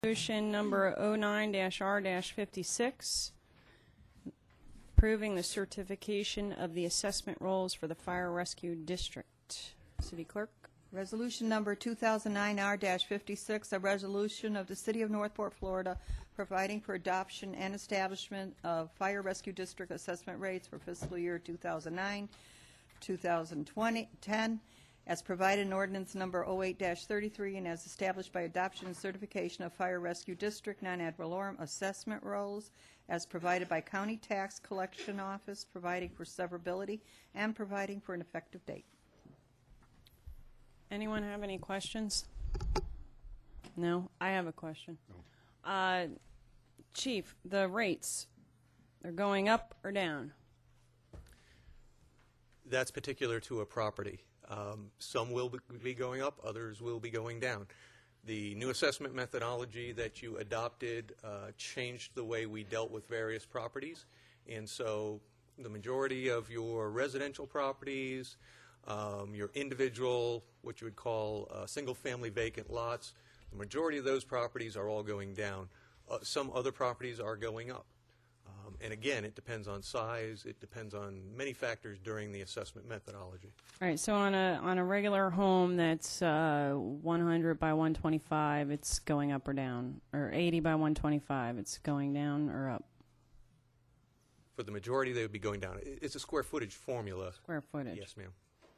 Resolution number 09-R-56, approving the certification of the assessment rolls for the Fire Rescue District. City Clerk? Resolution number 2009-R-56, a resolution of the City of Northport, Florida, providing for adoption and establishment of Fire Rescue District assessment rates for fiscal year 2009, 2010, as provided in ordinance number 08-33 and as established by adoption and certification of Fire Rescue District non-ad valorem assessment rolls as provided by County Tax Collection Office, providing for severability and providing for an effective date. Anyone have any questions? No? I have a question. Chief, the rates, they're going up or down? That's particular to a property. Some will be going up, others will be going down. The new assessment methodology that you adopted changed the way we dealt with various properties, and so the majority of your residential properties, your individual, what you would call single-family vacant lots, the majority of those properties are all going down. Some other properties are going up. And again, it depends on size. It depends on many factors during the assessment methodology. All right, so on a regular home that's 100 by 125, it's going up or down, or 80 by 125, it's going down or up? For the majority, they would be going down. It's a square footage formula. Square footage. Yes, ma'am.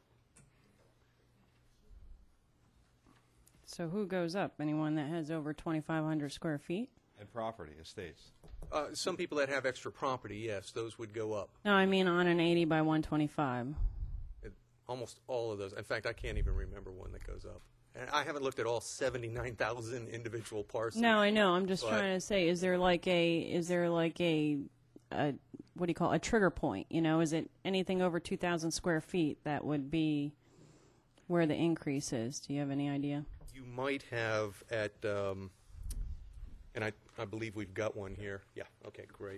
So who goes up? Anyone that has over 2,500 square feet? And property, estates. Some people that have extra property, yes, those would go up. No, I mean on an 80 by 125. Almost all of those. In fact, I can't even remember one that goes up. And I haven't looked at all 79,000 individual parcels. No, I know. I'm just but trying to say, is there like a what do you call it, a trigger point? You know, is it anything over 2,000 square feet that would be where the increase is? Do you have any idea? You might have at, and I believe we've got one here. Yeah, okay, great.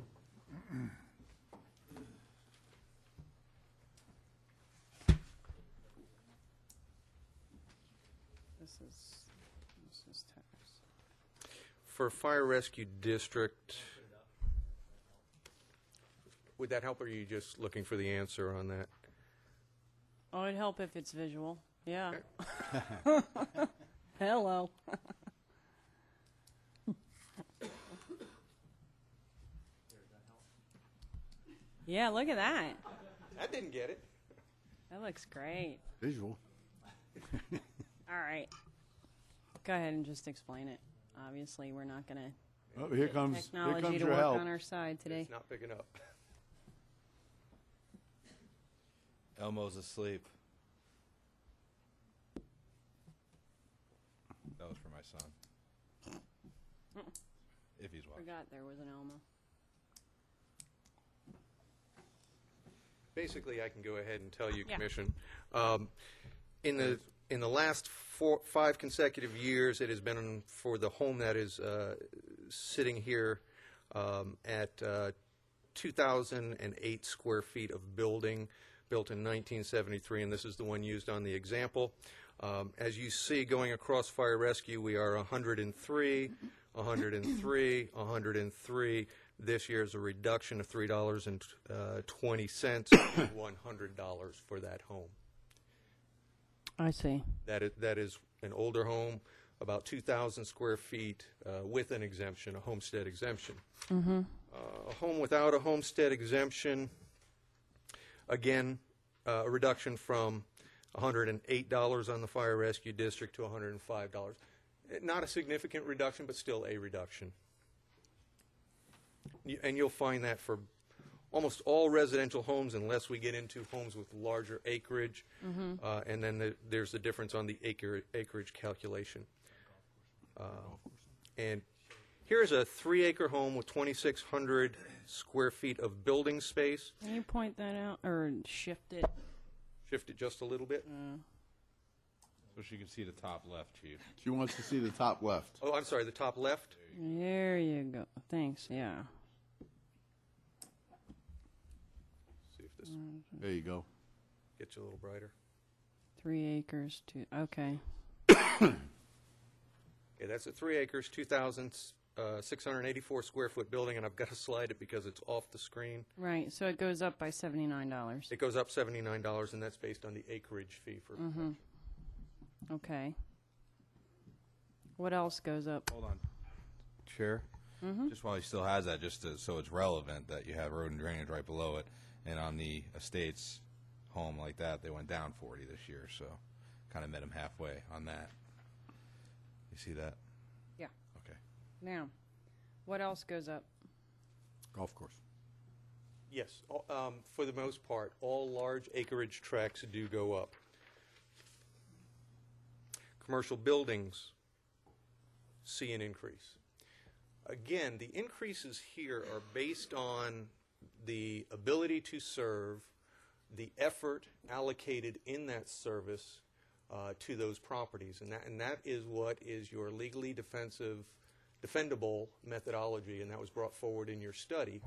This is tax. For Fire Rescue District, would that help, or are you just looking for the answer on that? Oh, it'd help if it's visual. Yeah. Hello. Yeah, look at that. I didn't get it. That looks great. Visual. All right. Go ahead and just explain it. Obviously, we're not going to Oh, here comes technology to your work help. on our side today. It's not picking up. Elmo's asleep. That was for my son. If he's watching. Forgot there was an Elmo. Basically, I can go ahead and tell you, Yeah. Commission. In the last 5 consecutive years, it has been for the home that is sitting here at 2,008 square feet of building, built in 1973, and this is the one used on the example. As you see, going across Fire Rescue, we are 103, 103, 103. This year is a reduction of $3.20 to $100 for that home. I see. That is an older home, about 2,000 square feet with an exemption, a homestead exemption. Mm-hmm. A home without a homestead exemption, again, a reduction from $108 on the Fire Rescue District to $105. Not a significant reduction, but still a reduction. And you'll find that for almost all residential homes, unless we get into homes with larger acreage. Mm-hmm. And then there's the difference on the acreage calculation. And here's a 3-acre home with 2,600 square feet of building space. Can you point that out or shift it? Shift it just a little bit. So she can see the top left, Chief. She wants to see the top left. Oh, I'm sorry, the top left. There you go. Thanks. Yeah. See if this There you go. gets you a little brighter. 3 acres to, okay. Yeah, that's a 3 acres, 2,684 square foot building, and I've got to slide it because it's off the screen. Right, so it goes up by $79. It goes up $79, and that's based on the acreage fee for protection. Okay. What else goes up? Hold on. Chair? Just while he still has that, just so it's relevant that you have road and drainage right below it, and on the estates home like that, they went down 40 this year, so kind of met him halfway on that. You see that? Yeah. Okay. Now, what else goes up? Golf course. Yes, for the most part, all large acreage tracts do go up. Commercial buildings see an increase. Again, the increases here are based on the ability to serve, the effort allocated in that service to those properties, and that is what is your legally defendable methodology, and that was brought forward in your study.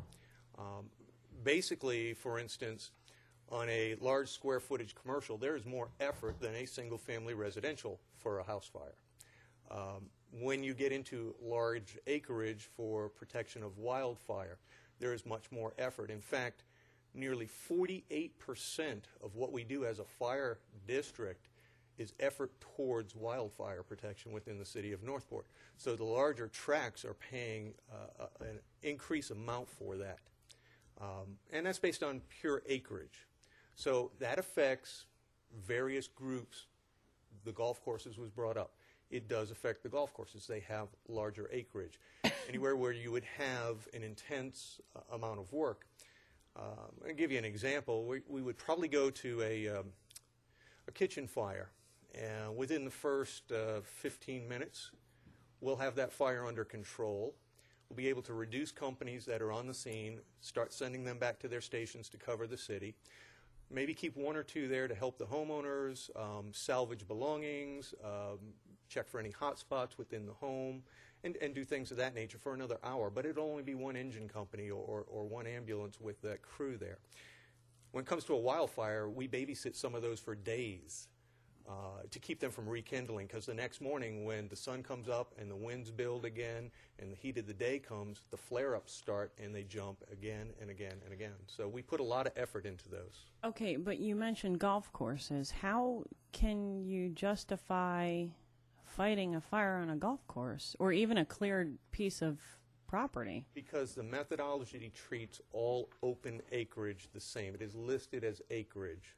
Basically, for instance, on a large square footage commercial, there is more effort than a single family residential for a house fire. When you get into large acreage for protection of wildfire, there is much more effort. In fact, nearly 48% of what we do as a fire district is effort towards wildfire protection within the city of Northport. So the larger tracts are paying an increased amount for that. And that's based on pure acreage. So that affects various groups. The golf courses was brought up. It does affect the golf courses. They have larger acreage. Anywhere where you would have an intense amount of work. I'll give you an example. We would probably go to a kitchen fire, and within the first 15 minutes, we'll have that fire under control. We'll be able to reduce companies that are on the scene, start sending them back to their stations to cover the city. Maybe keep one or two there to help the homeowners, salvage belongings, check for any hot spots within the home, and do things of that nature for another hour. But it'll only be one engine company or one ambulance with that crew there. When it comes to a wildfire, we babysit some of those for days to keep them from rekindling, because the next morning when the sun comes up and the winds build again and the heat of the day comes, the flare-ups start and they jump again and again and again. So we put a lot of effort into those. Okay, but you mentioned golf courses. How can you justify fighting a fire on a golf course or even a cleared piece of property? Because the methodology treats all open acreage the same. It is listed as acreage.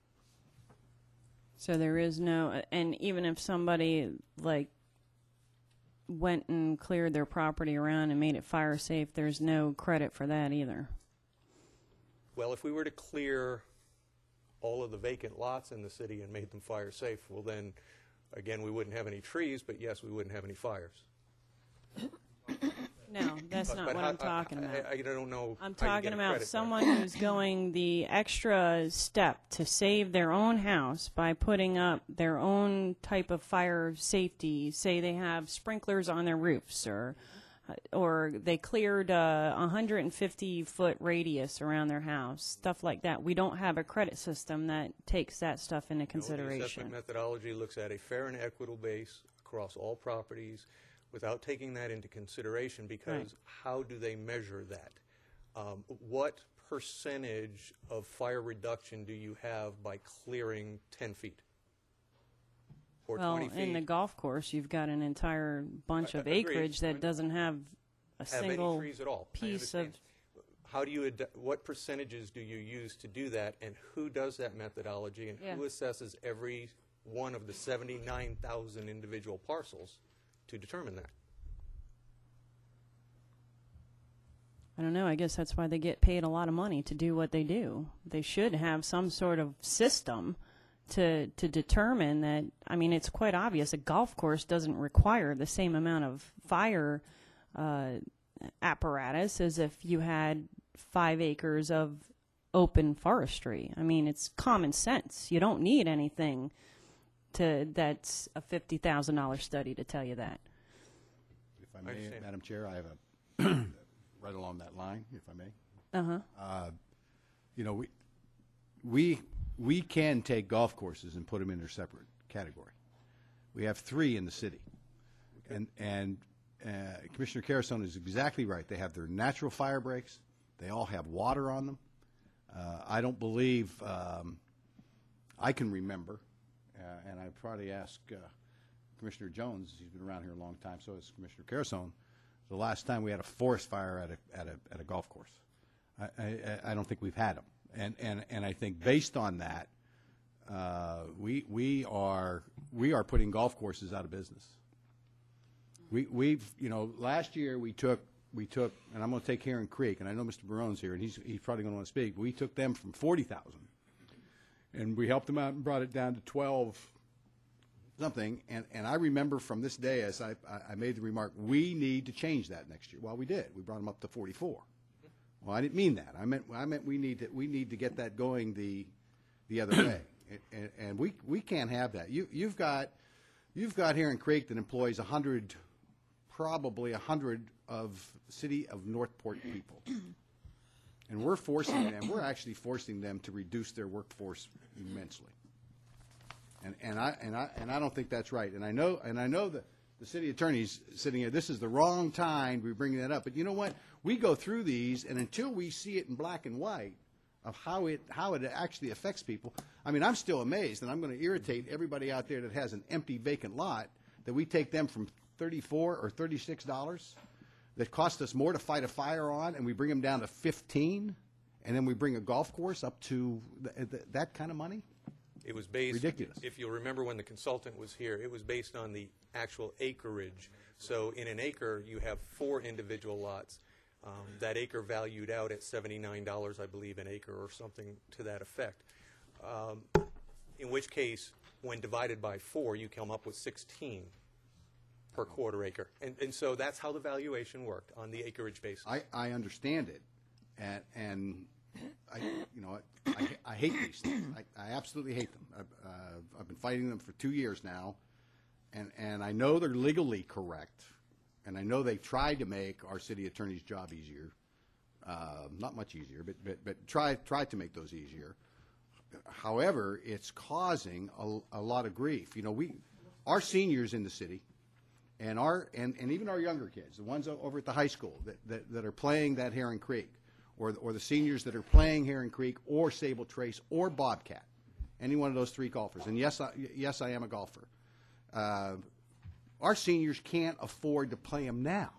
So there is no, and even if somebody like went and cleared their property around and made it fire safe, there's no credit for that either. Well, if we were to clear all of the vacant lots in the city and made them fire safe, well then, again, we wouldn't have any trees, but yes, we wouldn't have any fires. No, that's not what I'm talking about. I don't know. I'm how you talking get about credit for someone that. who's going the extra step to save their own house by putting up their own type of fire safety. Say they have sprinklers on their roofs, or they cleared a 150-foot radius around their house, stuff like that. We don't have a credit system that takes that stuff into No, the consideration. assessment methodology looks at a fair and equitable base across all properties without taking that into consideration, because Right. how do they measure that? What percentage of fire reduction do you have by clearing 10 feet? Or Well, 20 feet? in the golf course, you've got an entire bunch of Agreed. acreage that doesn't have a have any single trees at all. I piece of. understand. How do you what percentages do you use to do that, and who does that methodology, and Yeah. who assesses every one of the 79,000 individual parcels to determine that? I don't know. I guess that's why they get paid a lot of money to do what they do. They should have some sort of system to determine that. I mean, it's quite obvious a golf course doesn't require the same amount of fire apparatus as if you had 5 acres of open forestry. I mean, it's common sense. You don't need anything that's a $50,000 study to tell you that. If I may, understand. Madam Chair, I have a, right along that line, if I may. Uh-huh. You know, we can take golf courses and put them in their separate category. We have 3 in the city. And Commissioner Carasone is exactly right. They have their natural fire breaks. They all have water on them. I don't believe I can remember, and I probably ask Commissioner Jones. He's been around here a long time. So has Commissioner Carasone. The last time we had a forest fire at a golf course, I don't think we've had them. And I think based on that, we are putting golf courses out of business. We've last year we took, and I'm going to take Heron Creek, and I know Mr. Barone's here, and he's probably going to want to speak. We took them from 40,000, and we helped them out and brought it down to 12 something. And I remember from this day, as I made the remark, we need to change that next year. Well, we did. We brought them up to 44. Well, I didn't mean that. I meant we need to get that going the other way, and we can't have that. You've got Heron Creek that employs probably 100 of City of Northport people, and we're actually forcing them to reduce their workforce immensely. And I don't think that's right. And I know that the city attorney's sitting here. This is the wrong time to be bringing that up. But you know what? We go through these, and until we see it in black and white of how it actually affects people, I mean, I'm still amazed, and I'm going to irritate everybody out there that has an empty vacant lot, that we take them from $34 or $36 that cost us more to fight a fire on, and we bring them down to 15, and then we bring a golf course up to that kind of money. It was based, ridiculous. If you'll remember when the consultant was here, it was based on the actual acreage. So in an acre, you have 4 individual lots. That acre valued out at $79, I believe, an acre or something to that effect. In which case, when divided by 4, you come up with 16 per quarter acre. And so that's how the valuation worked on the acreage basis. I understand it, and I hate these things. I absolutely hate them. I've been fighting them for 2 years now, and I know they're legally correct, and I know they tried to make our city attorney's job easier, not much easier, but try to make those easier. However, it's causing a lot of grief. Our seniors in the city, and even our younger kids, the ones over at the high school that are playing that Heron Creek, or the seniors that are playing Heron Creek or Sable Trace or Bobcat, any one of those 3 golfers. And yes, I am a golfer. Our seniors can't afford to play them now.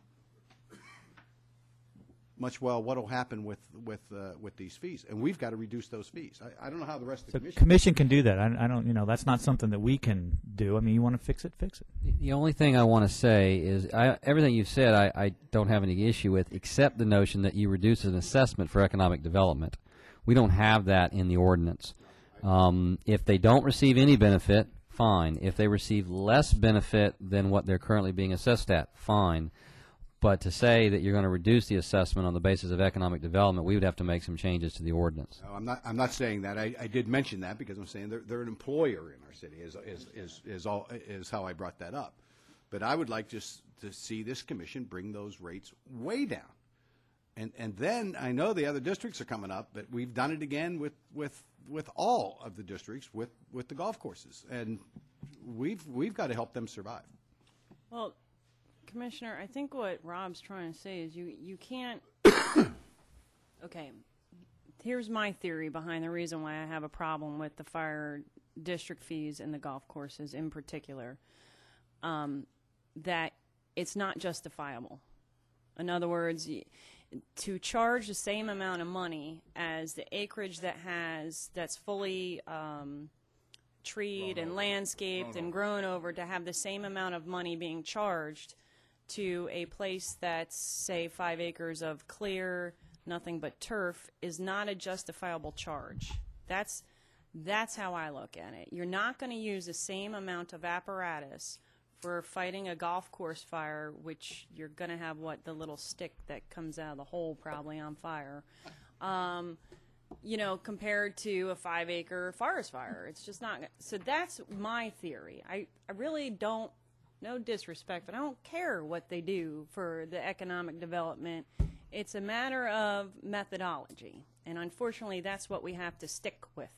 Much well, what will happen with these fees? And we've got to reduce those fees. I don't know how the rest of the commission can do that. I don't. That's not something that we can do. I mean, you want to fix it, fix it. The only thing I want to say is everything you've said I don't have any issue with, except the notion that you reduce an assessment for economic development. We don't have that in the ordinance. If they don't receive any benefit, fine. If they receive less benefit than what they're currently being assessed at, fine. But to say that you're going to reduce the assessment on the basis of economic development, we would have to make some changes to the ordinance. No, I'm not saying that. I did mention that because I'm saying they're an employer in our city. Is how I brought that up. But I would like just to see this commission bring those rates way down, and then I know the other districts are coming up, but we've done it again with all of the districts with the golf courses, and we've got to help them survive. Well, Commissioner, I think what Rob's trying to say is you can't. Okay, here's my theory behind the reason why I have a problem with the fire district fees and the golf courses in particular, that it's not justifiable. In other words, to charge the same amount of money as the acreage that's fully treed and landscaped and grown over, to have the same amount of money being charged to a place that's, say, 5 acres of clear, nothing but turf, is not a justifiable charge. That's how I look at it. You're not going to use the same amount of apparatus for fighting a golf course fire, which you're going to have, the little stick that comes out of the hole probably on fire, compared to a 5-acre forest fire. It's just not. So that's my theory. I really don't. No disrespect, but I don't care what they do for the economic development. It's a matter of methodology, and unfortunately that's what we have to stick with.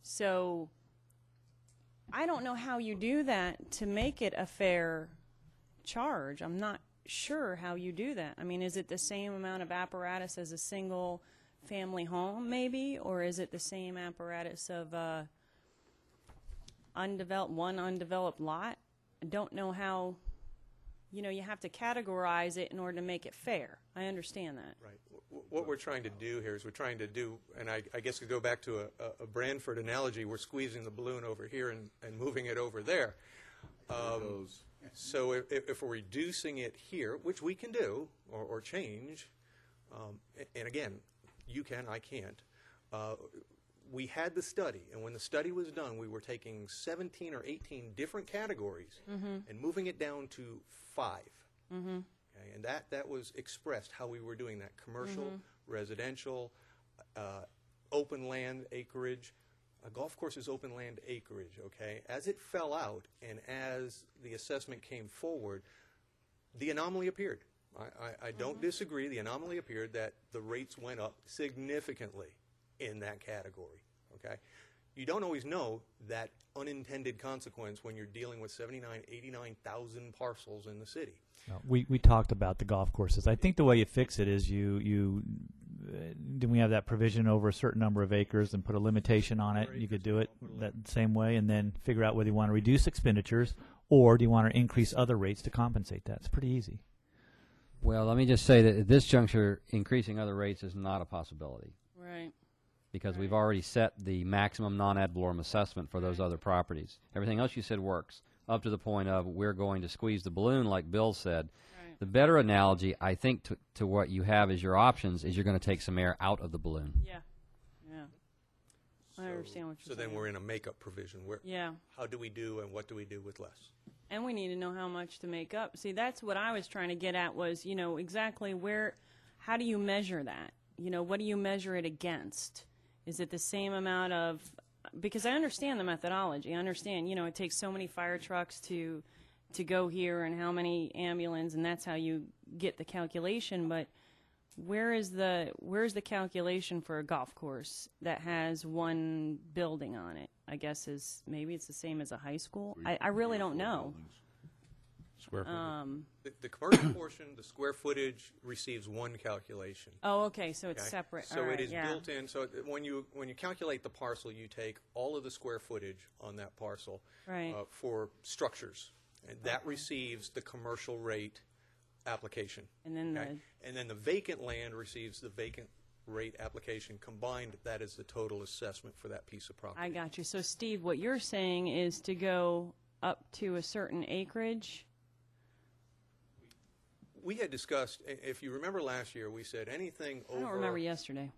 So I don't know how you do that to make it a fair charge. I'm not sure how you do that. I mean, is it the same amount of apparatus as a single family home, maybe, or is it the same apparatus of one undeveloped lot? I don't know how. You have to categorize it in order to make it fair. I understand that. Right. What we're trying to do here is we're trying to do, and I guess to go back to a Branford analogy, we're squeezing the balloon over here and moving it over there. So if we're reducing it here, which we can do, or change, and again, you can, I can't, we had the study, and when the study was done, we were taking 17 or 18 different categories and moving it down to 5. Okay, and that was expressed how we were doing that: commercial, residential, open land acreage. A golf course is open land acreage. Okay, as it fell out and as the assessment came forward, the anomaly appeared. I don't disagree. The anomaly appeared that the rates went up significantly in that category. Okay, you don't always know that unintended consequence when you're dealing with 89,000 parcels in the city. We talked about the golf courses. I think the way you fix it is then we have that provision over a certain number of acres and put a limitation on it. You could do it that same way, and then figure out whether you want to reduce expenditures or do you want to increase other rates to compensate that. It's pretty easy. Well, let me just say that at this juncture, increasing other rates is not a possibility. Right. Because we've already set the maximum non-ad valorem assessment for those other properties. Everything else you said works, up to the point of we're going to squeeze the balloon, like Bill said. Right. The better analogy, I think, to what you have as your options is you're going to take some air out of the balloon. Yeah. I understand what you're saying. So then we're in a makeup provision. How do we do and what do we do with less? And we need to know how much to make up. See, that's what I was trying to get at was, exactly how do you measure that? What do you measure it against? Is it the same amount of, because I understand the methodology. I understand, it takes so many fire trucks to go here and how many ambulance, and that's how you get the calculation. But where's the calculation for a golf course that has one building on it? I guess maybe it's the same as a high school. I really don't know. Square footage. The commercial portion, the square footage receives one calculation. Oh, okay, so it's Okay? separate. So All right, it is yeah. built in. So when you calculate the parcel, you take all of the square footage on that parcel Right. For structures, and that receives the commercial rate application. And then Okay? And then the vacant land receives the vacant rate application. Combined, that is the total assessment for that piece of property. I got you. So, Steve, what you're saying is to go up to a certain acreage. We had discussed, if you remember last year, we said anything over. I don't remember yesterday.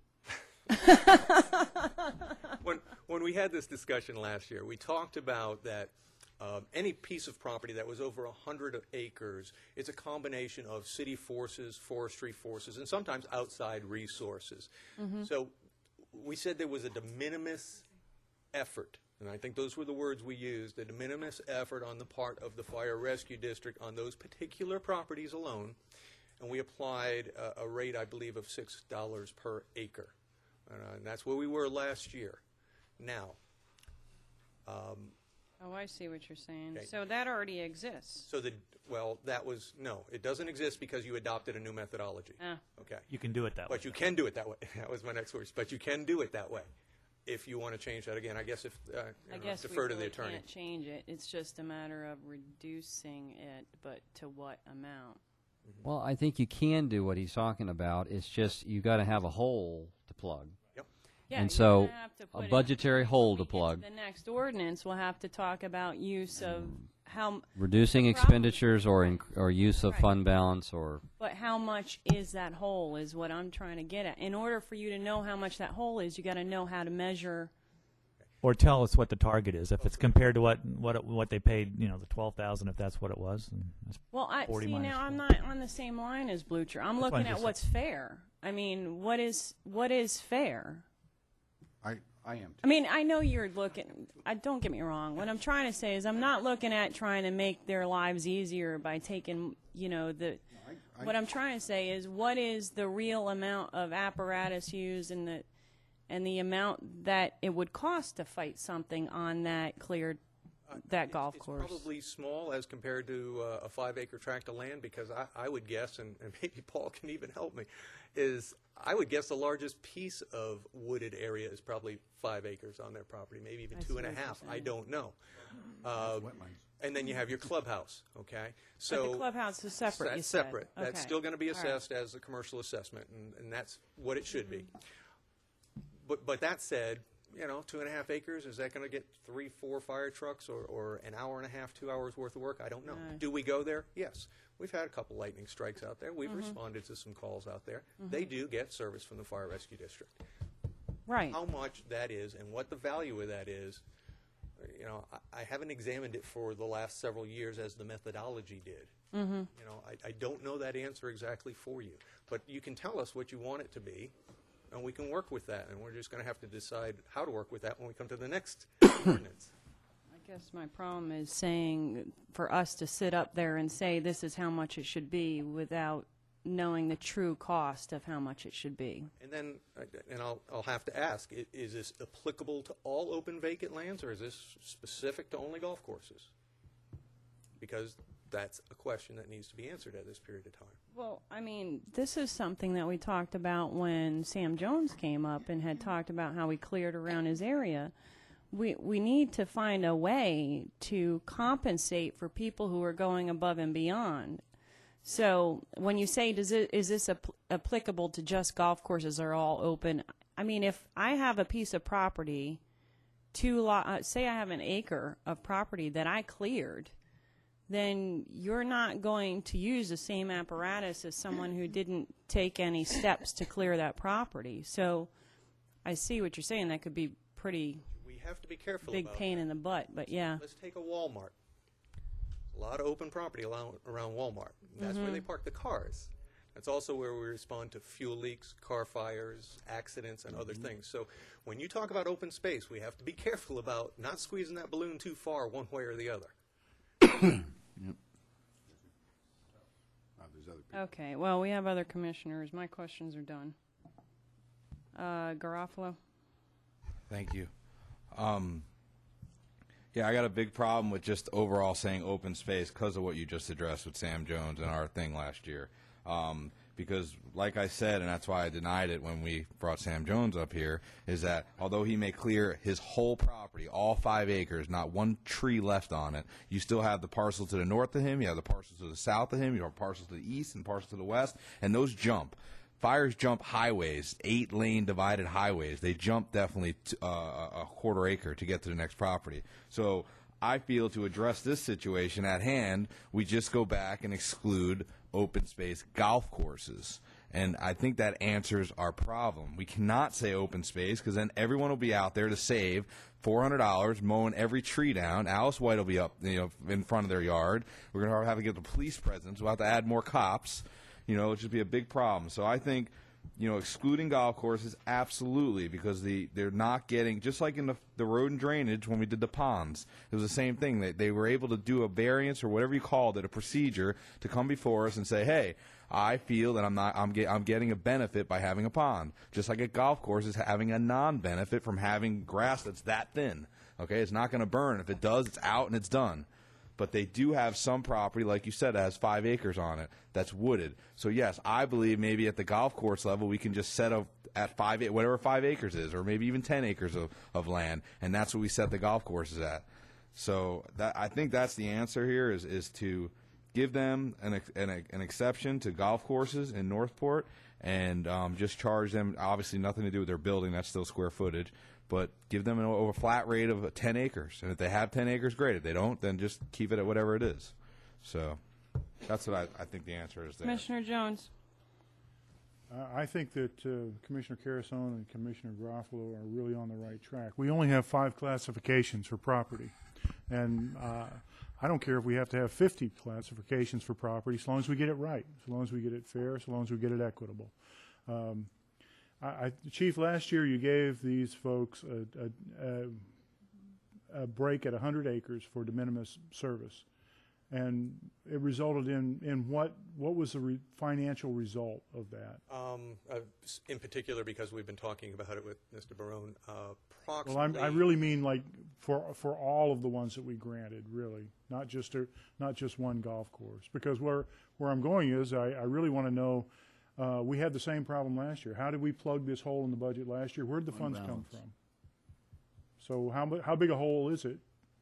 When we had this discussion last year, we talked about that any piece of property that was over 100 acres, it's a combination of city forces, forestry forces, and sometimes outside resources. So we said there was a de minimis effort, and I think those were the words we used, a de minimis effort on the part of the fire rescue district on those particular properties alone, and we applied a rate, I believe, of $6 per acre. And that's where we were last year. Now, Oh, I see what you're saying. Okay. So that already exists. so no, it doesn't exist because you adopted a new methodology. Okay. You can do it that way. But you can do it that way. That was my next words. But you can do it that way if you want to change that again. I guess I guess we defer to really the attorney. can't change it. It's just a matter of reducing it, but to what amount? Well, I think you can do what he's talking about. It's just you got to have a hole to plug. Yep. Yeah, And you're so, gonna have to put a it- budgetary hole to when we get plug. The next ordinance will have to talk about use of how, Reducing The problem- expenditures or use of Right. fund balance or but how much is that hole is what I'm trying to get at. In order for you to know how much that hole is, you got to know how to measure. Or tell us what the target is. If it's compared to what they paid, the $12,000, if that's what it was. And that's Well, 40 see minus now I'm 12. not on the same line as Blucher. I'm That's why looking I'm at just- what's fair. I mean, what is fair? I am. I mean, I know you're looking. Don't get me wrong. What I'm trying to say is, I'm not looking at trying to make their lives easier by taking, What I'm trying to say is, what is the real amount of apparatus used and the amount that it would cost to fight something on that cleared that golf course? It's probably small as compared to a 5-acre tract of land, because I would guess, and maybe Paul can even help me, is I would guess the largest piece of wooded area is probably 5 acres on their property, maybe even I see 2.5. what you're I saying. don't know. Wetlands. And then you have your clubhouse, okay? But the clubhouse is separate, you That's said. separate. That's Okay. still going to be All right. assessed as a commercial assessment, and that's what it should be. But that said, 2.5 acres, is that going to get 3, 4 fire trucks or an hour and a half, 2 hours worth of work? I don't know. No. Do we go there? Yes. We've had a couple lightning strikes out there. We've responded to some calls out there. They do get service from the Fire Rescue District. Right. How much that is and what the value of that is, I haven't examined it for the last several years as the methodology did. I don't know that answer exactly for you, but you can tell us what you want it to be, and we can work with that, and we're just going to have to decide how to work with that when we come to the next ordinance. I guess my problem is saying for us to sit up there and say this is how much it should be without knowing the true cost of how much it should be. And then, I'll have to ask, is this applicable to all open vacant lands, or is this specific to only golf courses? Because that's a question that needs to be answered at this period of time. Well, I mean, this is something that we talked about when Sam Jones came up and had talked about how we cleared around his area. We need to find a way to compensate for people who are going above and beyond. So when you say, is this applicable to just golf courses or all open? I mean, if I have a piece of property, say I have an acre of property that I cleared, then you're not going to use the same apparatus as someone who didn't take any steps to clear that property. So I see what you're saying. That could be pretty We have to be careful big about pain that. in the butt, but yeah. Let's take a Walmart. A lot of open property around Walmart. That's where they park the cars. That's also where we respond to fuel leaks, car fires, accidents, and other things. So when you talk about open space, we have to be careful about not squeezing that balloon too far one way or the other. There's other people. Okay, well, we have other commissioners. My questions are done. Garofalo? Thank you. Yeah, I got a big problem with just overall saying open space because of what you just addressed with Sam Jones and our thing last year. Because, like I said, and that's why I denied it when we brought Sam Jones up here, is that although he may clear his whole property, all 5 acres, not one tree left on it, you still have the parcel to the north of him, you have the parcels to the south of him, you have parcels to the east and parcels to the west, and those jump. Fires jump highways, 8-lane divided highways. They jump definitely a quarter acre to get to the next property. So I feel to address this situation at hand, we just go back and exclude open space golf courses. And I think that answers our problem. We cannot say open space because then everyone will be out there to save $400 mowing every tree down. Alice White will be up in front of their yard. We're going to have to get the police presence. We'll have to add more cops. It'll just be a big problem. So I think, excluding golf courses, absolutely, because they're not getting, just like in the road and drainage when we did the ponds, it was the same thing. They were able to do a variance or whatever you called it, a procedure to come before us and say, hey, I feel that I'm getting a benefit by having a pond. Just like a golf course is having a non-benefit from having grass that's that thin. Okay, it's not going to burn. If it does, it's out and it's done. But they do have some property, like you said, that has 5 acres on it that's wooded. So, yes, I believe maybe at the golf course level we can just set at whatever 5 acres is, or maybe even 10 acres of land, and that's what we set the golf courses at. So I think that's the answer here is to give them an exception to golf courses in Northport and just charge them, obviously nothing to do with their building, that's still square footage, but give them a flat rate of 10 acres. And if they have 10 acres, great. If they don't, then just keep it at whatever it is. So that's what I think the answer is there. Commissioner Jones? I think that Commissioner Carasone and Commissioner Garofalo are really on the right track. We only have 5 classifications for property. And I don't care if we have to have 50 classifications for property, as long as we get it right, as long as we get it fair, as long as we get it equitable. Chief, last year you gave these folks a break at 100 acres for de minimis service. And it resulted in what was the financial result of that? In particular, because we've been talking about it with Mr. Barone, Well, approximately. I really mean like for all of the ones that we granted, really, not just one golf course. Because where I'm going is I really want to know, we had the same problem last year. How did we plug this hole in the budget last year? Where did the funds come from? So how big a hole is it?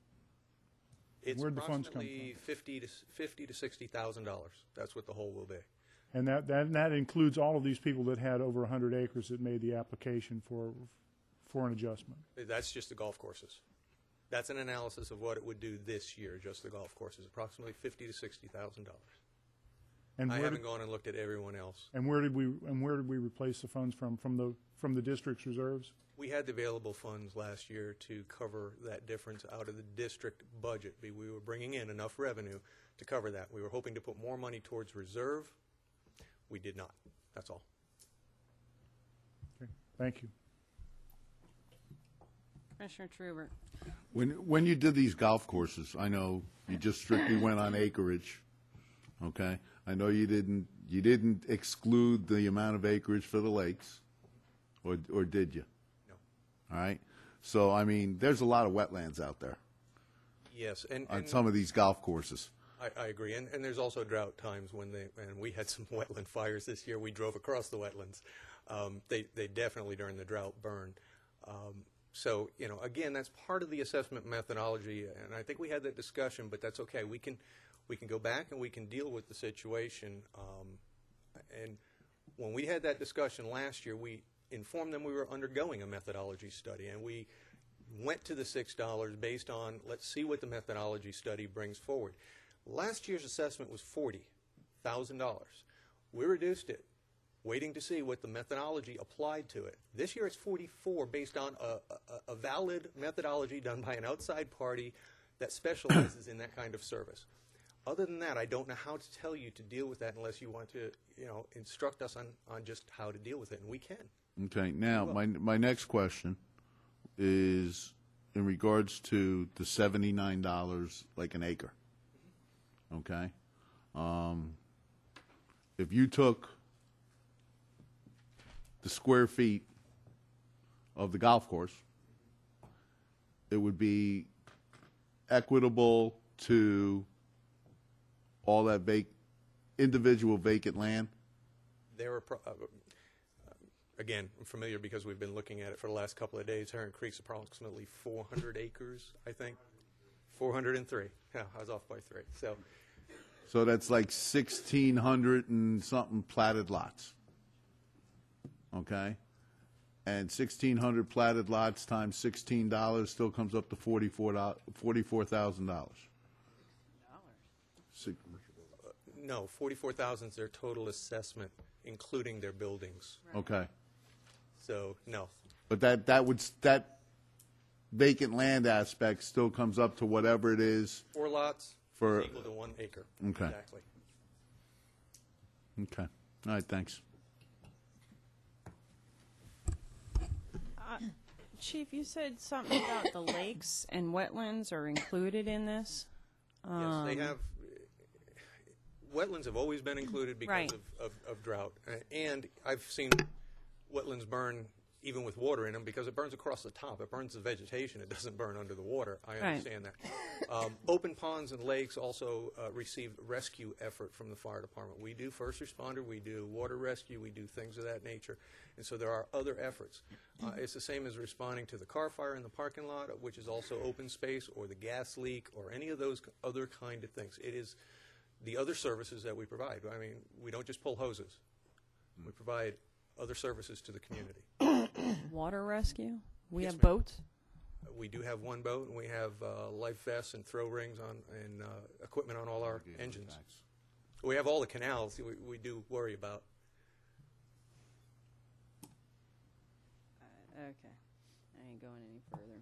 It's Where'd the funds come approximately $50,000 to $60,000. That's what the hole will be. And that includes all of these people that had over 100 acres that made the application for an adjustment. That's just the golf courses. That's an analysis of what it would do this year, just the golf courses, approximately $50,000 to $60,000. And I where haven't did, gone and looked at everyone else. and where did we replace the funds from the district's reserves? We had the available funds last year to cover that difference out of the district budget. We were bringing in enough revenue to cover that. We were hoping to put more money towards reserve. We did not. That's all. Okay, thank you. Commissioner Trubert. When you did these golf courses, I know you just strictly went on acreage, okay? I know you didn't exclude the amount of acreage for the lakes, or did you? No. All right? So, I mean, there's a lot of wetlands out there Yes, and on some of these golf courses. I agree, and there's also drought times and we had some wetland fires this year. We drove across the wetlands. They definitely during the drought burned. So, again, that's part of the assessment methodology, and I think we had that discussion, but that's okay. We can go back and we can deal with the situation. And when we had that discussion last year, we informed them we were undergoing a methodology study, and we went to the $6 based on, let's see what the methodology study brings forward. Last year's assessment was $40,000. We reduced it, waiting to see what the methodology applied to it. This year it's $44,000 based on a valid methodology done by an outside party that specializes in that kind of service. Other than that, I don't know how to tell you to deal with that unless you want to, instruct us on just how to deal with it, and we can. Okay, now, my next question is in regards to the $79 like an acre, okay? If you took the square feet of the golf course, it would be equitable to all that individual vacant land? There are, again, I'm familiar because we've been looking at it for the last couple of days. Heron Creek's approximately 400 acres, I think. 403. Yeah, I was off by 3. So that's like 1,600 and something platted lots. Okay? And 1,600 platted lots times $16 still comes up to $44,000. No, 44,000 is their total assessment, including their buildings. Okay. So, no. But that vacant land aspect still comes up to whatever it is. 4 lots For- is equal to 1 acre. Okay. Exactly. Okay. All right, thanks. Chief, you said something about the lakes and wetlands are included in this. Yes, they have. Wetlands have always been included because Right. of drought. And I've seen wetlands burn even with water in them because it burns across the top. It burns the vegetation. It doesn't burn under the water. I understand that. Open ponds and lakes also receive rescue effort from the fire department. We do first responder. We do water rescue. We do things of that nature. And so there are other efforts. It's the same as responding to the car fire in the parking lot, which is also open space, or the gas leak, or any of those other kind of things. It is the other services that we provide. I mean, we don't just pull hoses. We provide other services to the community. Water rescue? We Yes, have ma'am. boats? We do have one boat, and we have life vests and throw rings on and equipment on all our engines. We have all the canals we do worry about. Okay. I ain't going any further.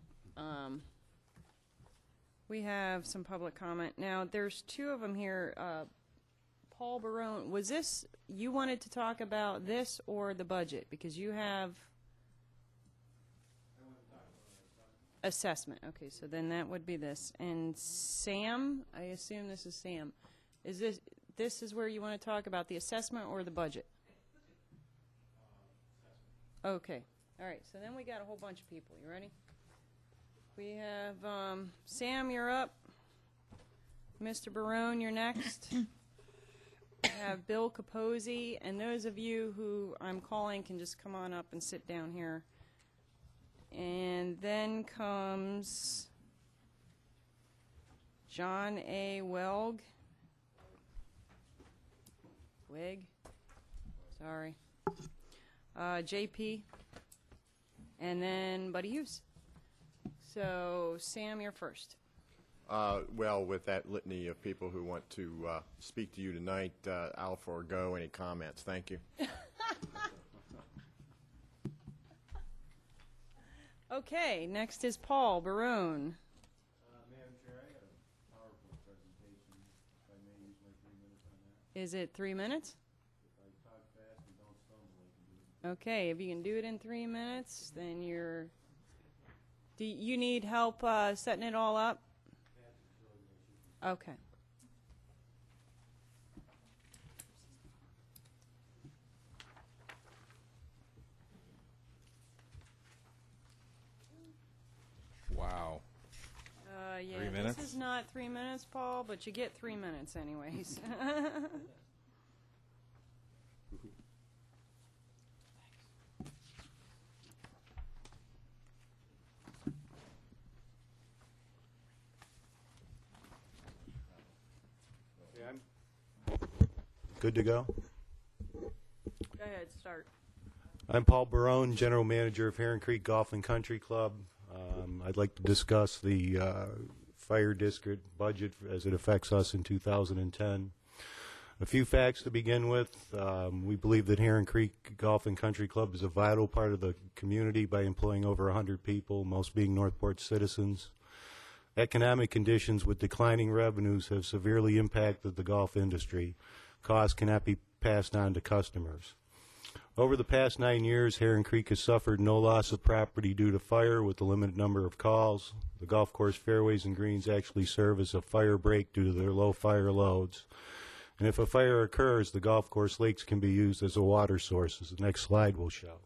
We have some public comment. Now, there's 2 of them here. Paul Barone, was this, you wanted to talk about this or the budget? Because you have... Assessment. Okay, so then that would be this. And Sam, I assume this is Sam. Is this is where you want to talk about the assessment or the budget? Okay. All right. So then we got a whole bunch of people. You ready? We have Sam, you're up. Mr. Barone, you're next. We have Bill Capozzi, and those of you who I'm calling can just come on up and sit down here. And then comes John A. Welg. Sorry. JP. And then Buddy Hughes. So, Sam, you're first. Well, with that litany of people who want to speak to you tonight, I'll forego any comments. Thank you. Okay, next is Paul Barone. Madam Chair, I got a PowerPoint presentation. If I may use my 3 minutes on that. Is it 3 minutes? If I talk fast and don't stumble, I can do it. Okay, if you can do it in 3 minutes, then you're... Do you need help setting it all up? Okay. Wow. Yeah, 3 minutes? this is not 3 minutes, Paul, but you get 3 minutes anyways. Good to go? Go ahead, start. I'm Paul Barone, General Manager of Heron Creek Golf and Country Club. I'd like to discuss the fire district budget as it affects us in 2010. A few facts to begin with. We believe that Heron Creek Golf and Country Club is a vital part of the community by employing over 100 people, most being Northport citizens. Economic conditions with declining revenues have severely impacted the golf industry. Costs cannot be passed on to customers. Over the past 9 years, Heron Creek has suffered no loss of property due to fire with a limited number of calls. The golf course fairways and greens actually serve as a fire break due to their low fire loads. And if a fire occurs, the golf course lakes can be used as a water source, as the next slide will show.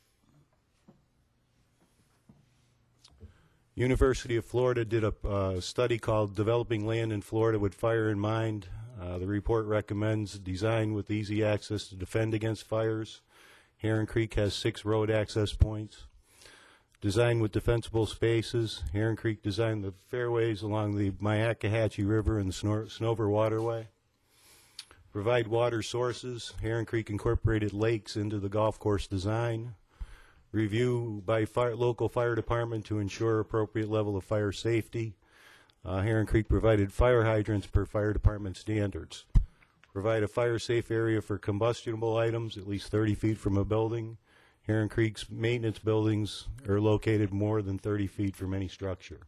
University of Florida did a study called Developing Land in Florida with Fire in Mind. The report recommends design with easy access to defend against fires. Heron Creek has 6 road access points. Design with defensible spaces. Heron Creek designed the fairways along the Myakkahatchee River and the Snover Waterway. Provide water sources. Heron Creek incorporated lakes into the golf course design. Review by local fire department to ensure appropriate level of fire safety. Heron Creek provided fire hydrants per fire department standards. Provide a fire-safe area for combustible items at least 30 feet from a building. Heron Creek's maintenance buildings are located more than 30 feet from any structure.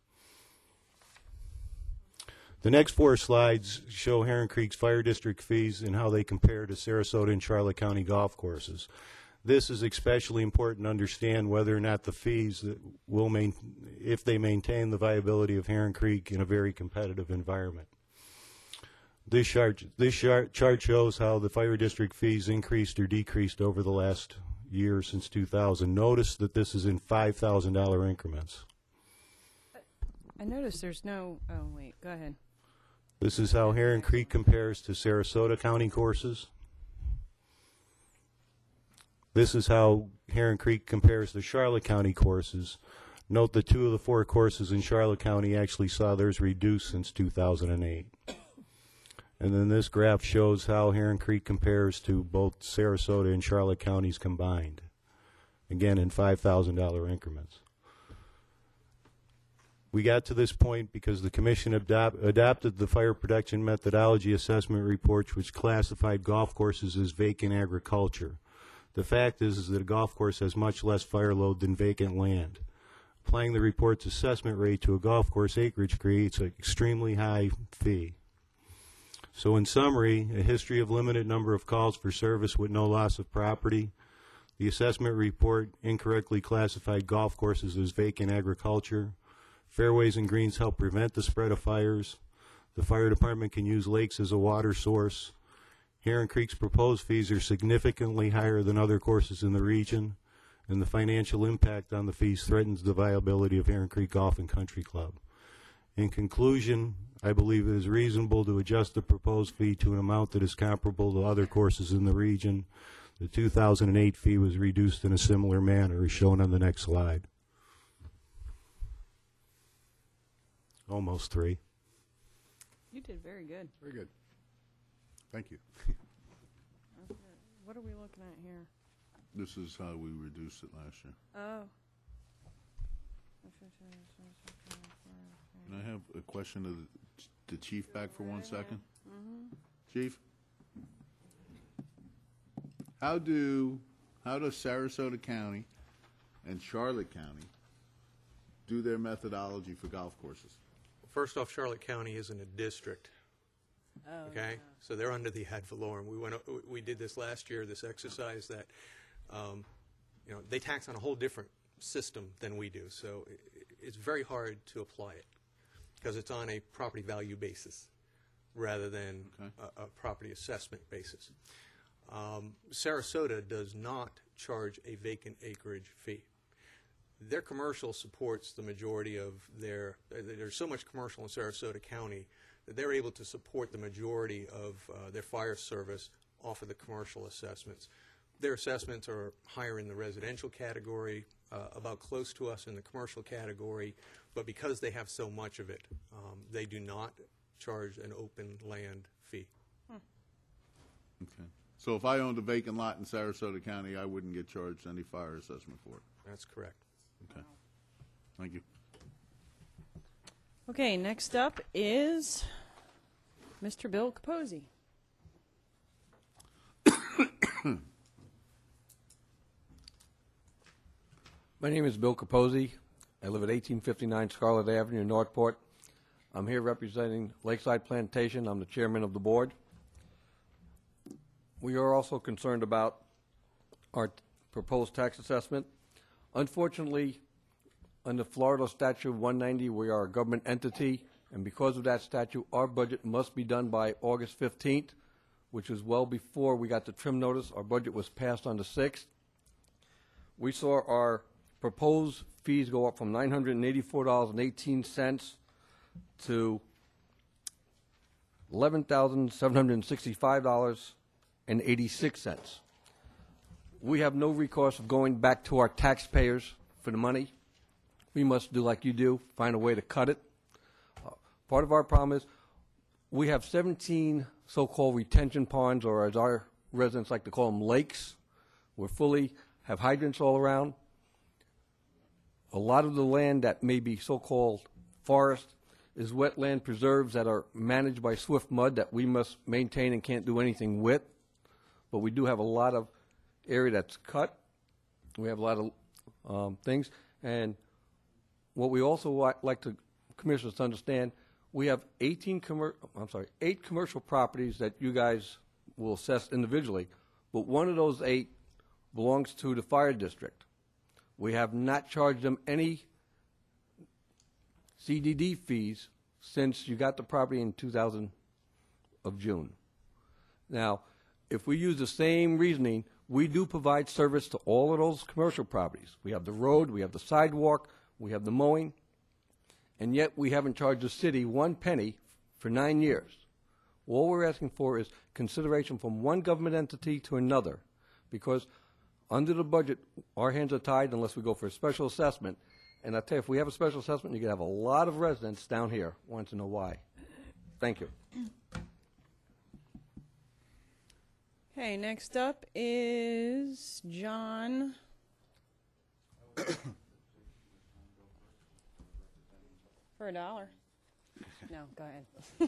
The next 4 slides show Heron Creek's fire district fees and how they compare to Sarasota and Charlotte County golf courses. This is especially important to understand whether or not the fees that will if they maintain the viability of Heron Creek in a very competitive environment. This chart shows how the fire district fees increased or decreased over the last year since 2000. Notice that this is in $5,000 increments. I noticed there's no... Oh, wait. Go ahead. This is how Heron Creek compares to Sarasota County courses. This is how Heron Creek compares to Charlotte County courses. Note that 2 of the 4 courses in Charlotte County actually saw theirs reduced since 2008. And then this graph shows how Heron Creek compares to both Sarasota and Charlotte counties combined. Again, in $5,000 increments. We got to this point because the Commission adopted the Fire Protection Methodology Assessment Report, which classified golf courses as vacant agriculture. The fact is that a golf course has much less fire load than vacant land. Applying the report's assessment rate to a golf course acreage creates an extremely high fee. So in summary, a history of limited number of calls for service with no loss of property. The assessment report incorrectly classified golf courses as vacant agriculture. Fairways and greens help prevent the spread of fires. The fire department can use lakes as a water source. Heron Creek's proposed fees are significantly higher than other courses in the region, and the financial impact on the fees threatens the viability of Heron Creek Golf and Country Club. In conclusion, I believe it is reasonable to adjust the proposed fee to an amount that is comparable to other courses in the region. The 2008 fee was reduced in a similar manner, as shown on the next slide. Almost 3. You did very good. Very good. Thank you. What are we looking at here? This is how we reduced it last year. Oh. Can I have a question of the chief back for 1 second? Chief? How does Sarasota County and Charlotte County do their methodology for golf courses? First off, Charlotte County isn't a district. Okay, so they're under the ad valorem. We did this last year. This exercise that, they tax on a whole different system than we do. So it's very hard to apply it because it's on a property value basis rather than a property assessment basis. Sarasota does not charge a vacant acreage fee. Their commercial supports the majority of there's so much commercial in Sarasota County that they're able to support the majority of their fire service off of the commercial assessments. Their assessments are higher in the residential category, about close to us in the commercial category, but because they have so much of it, they do not charge an open land fee. Okay. So if I owned a vacant lot in Sarasota County, I wouldn't get charged any fire assessment for it? That's correct. Okay. Thank you. Okay, next up is Mr. Bill Capozzi. My name is Bill Capozzi. I live at 1859 Scarlet Avenue, Northport. I'm here representing Lakeside Plantation. I'm the chairman of the board. We are also concerned about our proposed tax assessment. Unfortunately, under Florida Statute 190, we are a government entity, and because of that statute, our budget must be done by August 15th, which was well before we got the trim notice. Our budget was passed on the 6th. We saw our proposed fees go up from $984.18 to $11,765.86. We have no recourse of going back to our taxpayers for the money. We must do like you do, find a way to cut it. Part of our problem is we have 17 so-called retention ponds, or as our residents like to call them, lakes. We're fully, have hydrants all around. A lot of the land that may be so-called forest is wetland preserves that are managed by Swift Mud that we must maintain and can't do anything with. But we do have a lot of area that's cut. We have a lot of things. And what we also like to commissioners to understand, we have 8 commercial properties that you guys will assess individually, but one of those 8 belongs to the fire district. We have not charged them any CDD fees since you got the property in 2000 of June. Now, if we use the same reasoning, we do provide service to all of those commercial properties. We have the road, we have the sidewalk, we have the mowing, and yet we haven't charged the city 1 penny for 9 years. All we're asking for is consideration from one government entity to another, because under the budget, our hands are tied unless we go for a special assessment. And I tell you, if we have a special assessment, you can have a lot of residents down here wanting to know why. Thank you. Okay, next up is John. For $1. No, go ahead.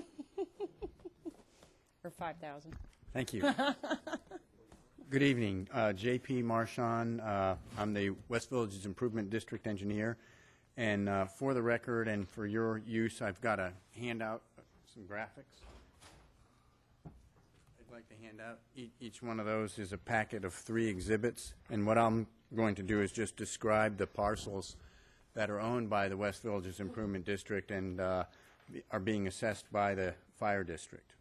Or $5,000. Thank you. Good evening. J.P. Marchand. I'm the West Villages Improvement District Engineer. And for the record and for your use, I've got a handout, some graphics. I'd like to hand out. Each one of those is a packet of 3 exhibits. And what I'm going to do is just describe the parcels that are owned by the West Villages Improvement District and are being assessed by the fire district.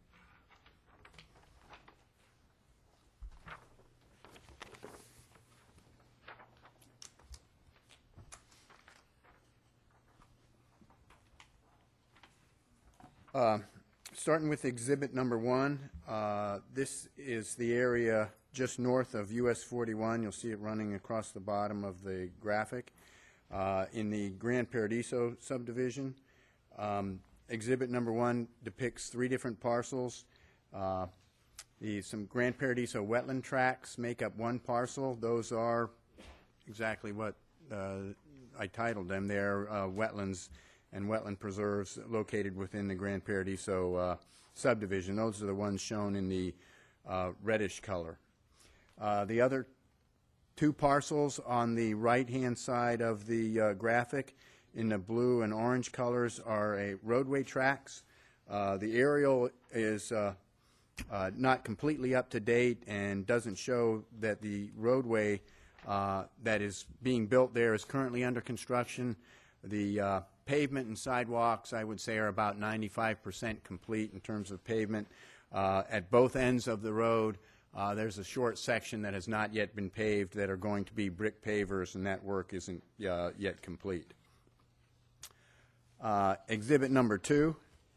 Starting with exhibit number 1, this is the area just north of US 41. You'll see it running across the bottom of the graphic in the Gran Paradiso subdivision. Exhibit number 1 depicts 3 different parcels. Some Gran Paradiso wetland tracts make up one parcel. Those are exactly what I titled them. They're wetlands and wetland preserves located within the Gran Paradiso subdivision. Those are the ones shown in the reddish color. The other 2 parcels on the right-hand side of the graphic in the blue and orange colors are roadway tracks. The aerial is not completely up to date and doesn't show that the roadway that is being built there is currently under construction. The pavement and sidewalks, I would say, are about 95% complete in terms of pavement. At both ends of the road, there's a short section that has not yet been paved that are going to be brick pavers, and that work isn't yet complete. Exhibit number 2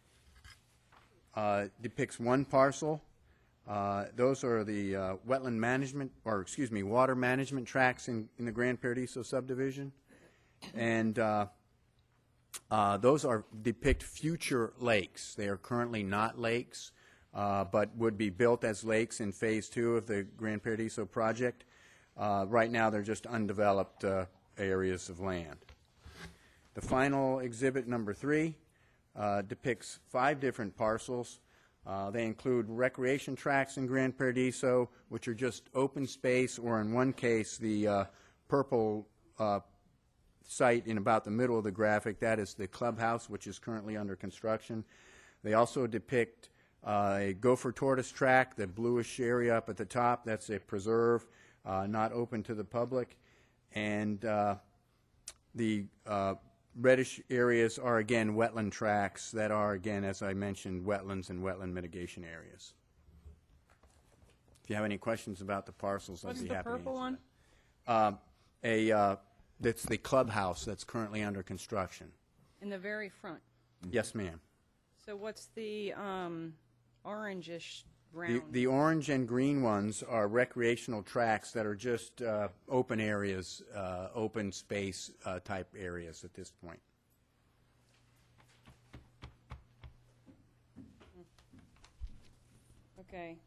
depicts one parcel. Those are the wetland management, or excuse me, water management tracts in the Gran Paradiso subdivision. And those depict future lakes. They are currently not lakes, but would be built as lakes in Phase 2 of the Gran Paradiso project. Right now, they're just undeveloped areas of land. The final exhibit, number 3, depicts 5 different parcels. They include recreation tracts in Gran Paradiso, which are just open space, or in one case, the purple site in about the middle of the graphic. That is the clubhouse, which is currently under construction. They also depict a gopher tortoise tract, the bluish area up at the top. That's a preserve, not open to the public. And the reddish areas are, again, wetland tracts that are, again, as I mentioned, wetlands and wetland mitigation areas. If you have any questions about the parcels, I'd be happy to answer. What's the purple one? That's the clubhouse that's currently under construction. In the very front. Yes, ma'am. So what's the orangish brown? The orange and green ones are recreational tracts that are just open areas, open space type areas at this point. Okay.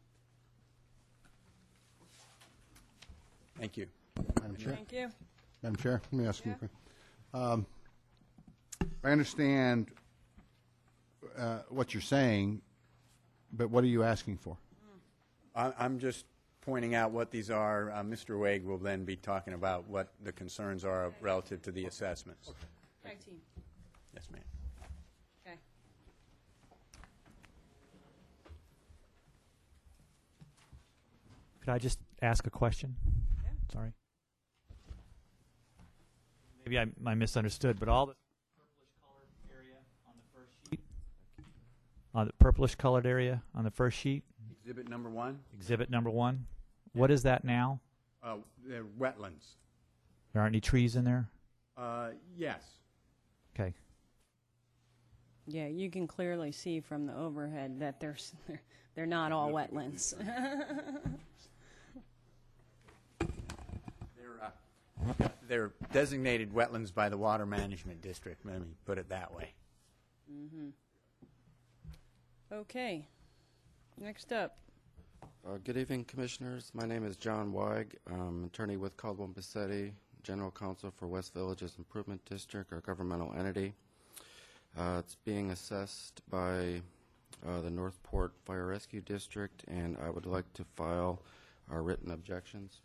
Thank you. Madam Chair. Thank you. Madam Chair, let me ask you a question. I understand what you're saying, but what are you asking for? I'm just pointing out what these are. Mr. Waig will then be talking about what the concerns are relative to the assessments. Tag team. Yes, ma'am. Okay. Could I just ask a question? Yeah. Sorry. Maybe I misunderstood, but all the purplish colored area on the first sheet, the purplish colored area on the first sheet, Exhibit number 1? exhibit number 1, what is that now? They're wetlands. There aren't any trees in there? Yes. Okay. Yeah, you can clearly see from the overhead that they're not all wetlands. They're designated wetlands by the Water Management District. Let me put it that way. Mm-hmm. Okay. Next up. Good evening, Commissioners. My name is John Weig. I'm attorney with Caldwell Bassetti, General Counsel for West Villages Improvement District, our governmental entity. It's being assessed by the Northport Fire Rescue District, and I would like to file our written objections.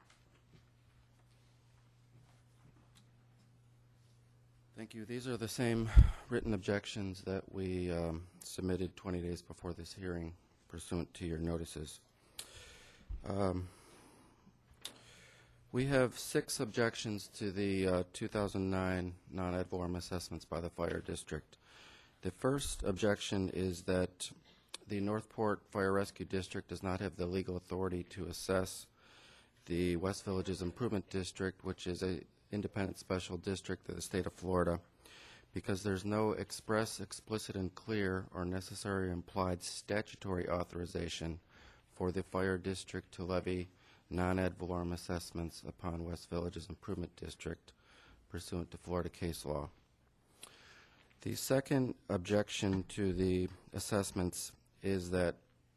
Thank you. These are the same written objections that we submitted 20 days before this hearing pursuant to your notices. We have 6 objections to the 2009 non-ad valorem assessments by the fire district. The first objection is that the Northport Fire Rescue District does not have the legal authority to assess the West Villages Improvement District, which is an independent special district of the state of Florida, because there's no express, explicit, and clear or necessary or implied statutory authorization for the fire district to levy non-ad valorem assessments upon West Villages Improvement District pursuant to Florida case law. The second objection to the assessments is that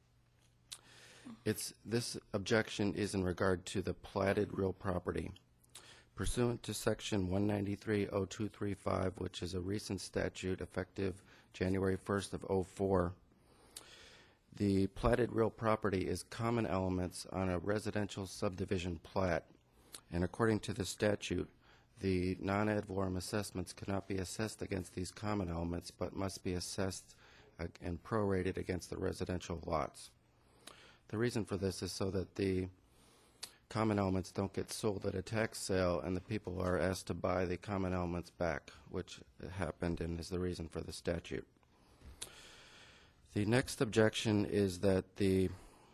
this objection is in regard to the platted real property. Pursuant to Section 193.0235, which is a recent statute effective January 1st of 04, the platted real property is common elements on a residential subdivision plat, and according to the statute, the non-ad valorem assessments cannot be assessed against these common elements, but must be assessed and prorated against the residential lots. The reason for this is so that the common elements don't get sold at a tax sale and the people are asked to buy the common elements back, which happened and is the reason for the statute. The next objection is that the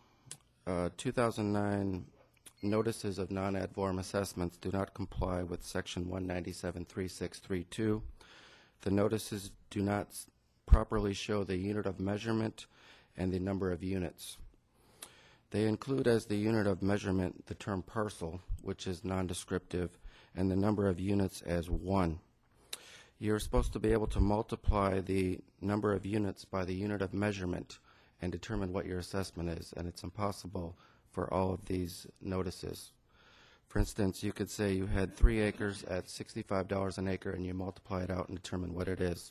2009 notices of non-ad valorem assessments do not comply with Section 197.3632. The notices do not properly show the unit of measurement and the number of units. They include as the unit of measurement the term parcel, which is nondescriptive, and the number of units as 1. You're supposed to be able to multiply the number of units by the unit of measurement and determine what your assessment is, and it's impossible for all of these notices. For instance, you could say you had 3 acres at $65 an acre, and you multiply it out and determine what it is.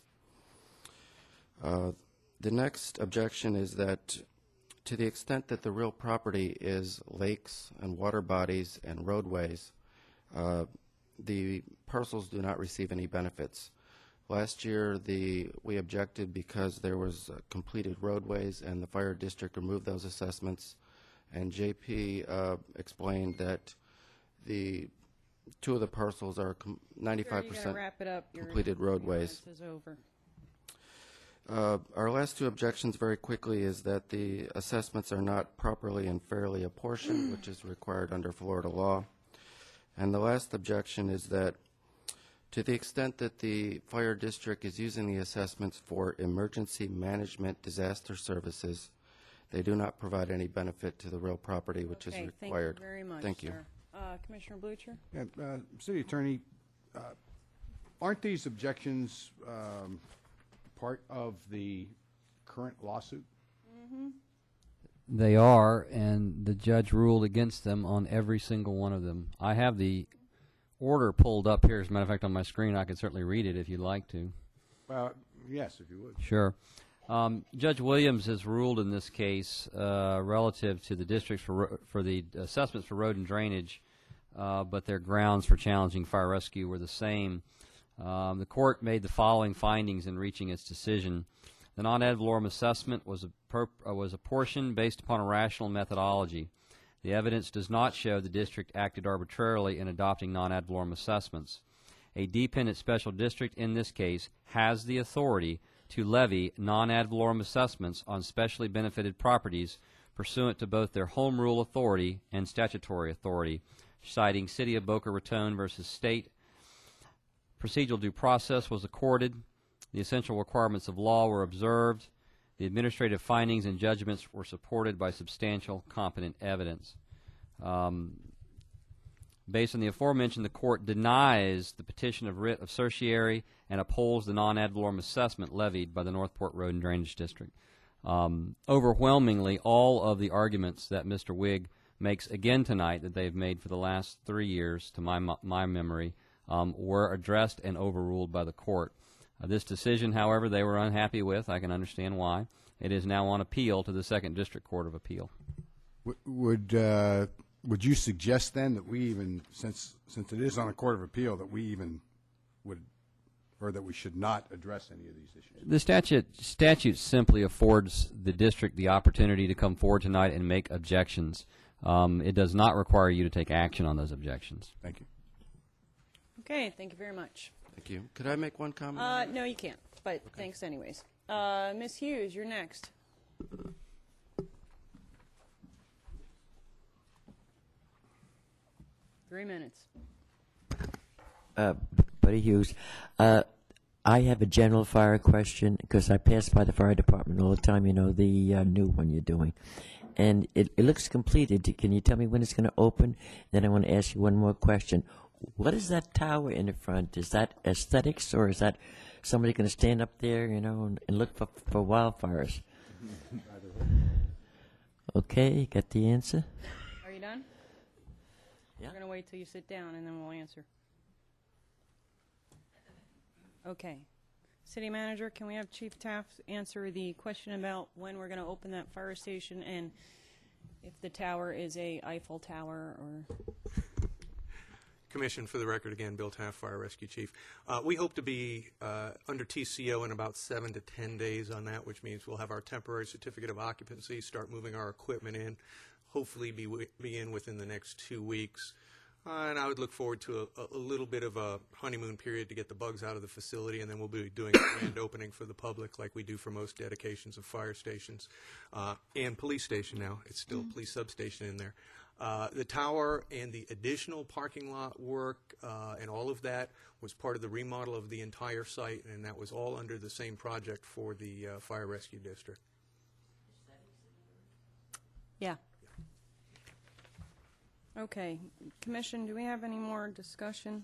The next objection is that to the extent that the real property is lakes and water bodies and roadways, the parcels do not receive any benefits. Last year, we objected because there was completed roadways, and the fire district removed those assessments. And JP explained that the 2 of the parcels are 95% completed roadways. Is over. Our last 2 objections, very quickly, is that the assessments are not properly and fairly apportioned, which is required under Florida law. And the last objection is that to the extent that the fire district is using the assessments for emergency management disaster services, they do not provide any benefit to the real property, which is required. Thank you very much, Thank you. sir. Commissioner Blucher? Yeah, City Attorney, aren't these objections part of the current lawsuit? They are, and the judge ruled against them on every single one of them. I have the order pulled up here. As a matter of fact, on my screen, I can certainly read it if you'd like to. Yes, if you would. Sure. Judge Williams has ruled in this case relative to the districts for the assessments for road and drainage, but their grounds for challenging fire rescue were the same. The court made the following findings in reaching its decision. The non-ad valorem assessment was apportioned based upon a rational methodology. The evidence does not show the district acted arbitrarily in adopting non-ad valorem assessments. A dependent special district in this case has the authority to levy non-ad valorem assessments on specially benefited properties pursuant to both their home rule authority and statutory authority, citing City of Boca Raton versus State. Procedural due process was accorded. The essential requirements of law were observed. The administrative findings and judgments were supported by substantial competent evidence. Based on the aforementioned, the court denies the petition of writ of certiorari and upholds the non-ad valorem assessment levied by the Northport Road and Drainage District. Overwhelmingly, all of the arguments that Mr. Wigg makes again tonight that they've made for the last 3 years, to my memory, were addressed and overruled by the court. This decision, however, they were unhappy with. I can understand why. It is now on appeal to the Second District Court of Appeal. Would you suggest then that we even, since it is on a court of appeal, that we even would, or that we should not address any of these issues? The statute simply affords the district the opportunity to come forward tonight and make objections. It does not require you to take action on those objections. Thank you. Okay, thank you very much. Thank you. Could I make one comment? No, you can't, but thanks anyways. Ms. Hughes, you're next. Three minutes. Buddy Hughes, I have a general fire question because I pass by the fire department all the time. You know, the new one you're doing, and it looks completed. Can you tell me when it's going to open? Then I want to ask you one more question. What is that tower in the front? Is that aesthetics, or is that somebody going to stand up there, you know, and look for wildfires? Okay, got the answer? Are you done? Yeah. We're going to wait till you sit down, and then we'll answer. Okay. City Manager, can we have Chief Taft answer the question about when we're going to open that fire station and if the tower is a Eiffel Tower or... Commission, for the record, again, Bill Taft, Fire Rescue Chief. We hope to be under TCO in about 7 to 10 days on that, which means we'll have our temporary certificate of occupancy, start moving our equipment in, hopefully be in within the next 2 weeks. And I would look forward to a little bit of a honeymoon period to get the bugs out of the facility, and then we'll be doing a grand opening for the public like we do for most dedications of fire stations and police station now. It's still a police substation in there. The tower and the additional parking lot work and all of that was part of the remodel of the entire site, and that was all under the same project for the Fire Rescue District. Yeah. Okay. Commission, do we have any more discussion?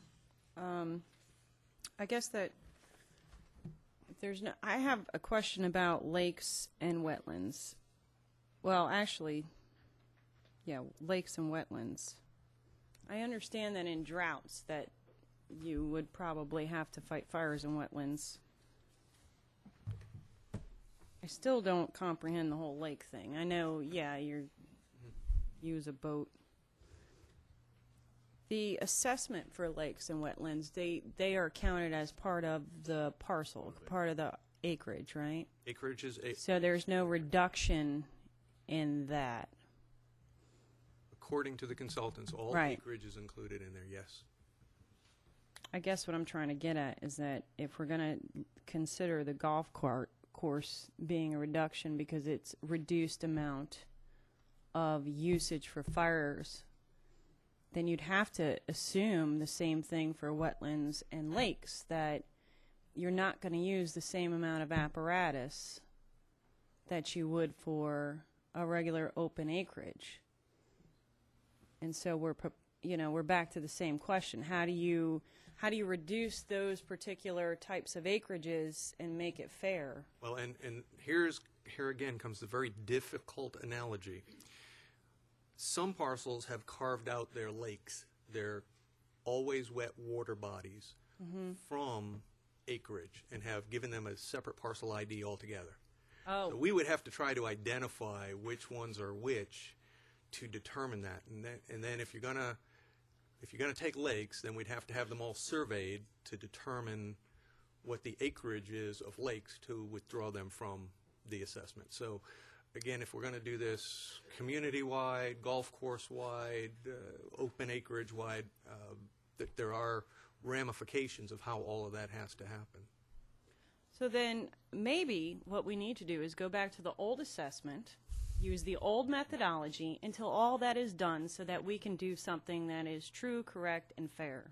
I guess that if there's no... I have a question about lakes and wetlands. Well, actually... Yeah, lakes and wetlands. I understand that in droughts that you would probably have to fight fires in wetlands. I still don't comprehend the whole lake thing. I know, yeah, you use a boat. The assessment for lakes and wetlands, they are counted as part of the parcel, part of the acreage, right? Acreage is... So there's no reduction in that. According to the consultants, all Right. acreage is included in there, yes. I guess what I'm trying to get at is that if we're going to consider the golf course being a reduction because it's reduced amount of usage for fires, then you'd have to assume the same thing for wetlands and lakes, that you're not going to use the same amount of apparatus that you would for a regular open acreage. And so we're back to the same question. How do you reduce those particular types of acreages and make it fair? Well, and here again comes the very difficult analogy. Some parcels have carved out their lakes, their always wet water bodies, from acreage and have given them a separate parcel ID altogether. Oh. So we would have to try to identify which ones are which to determine that. And then if you're gonna take lakes, then we'd have to have them all surveyed to determine what the acreage is of lakes to withdraw them from the assessment. So again, if we're going to do this community-wide, golf course-wide, open acreage-wide, there are ramifications of how all of that has to happen. So then maybe what we need to do is go back to the old assessment, use the old methodology until all that is done so that we can do something that is true, correct, and fair.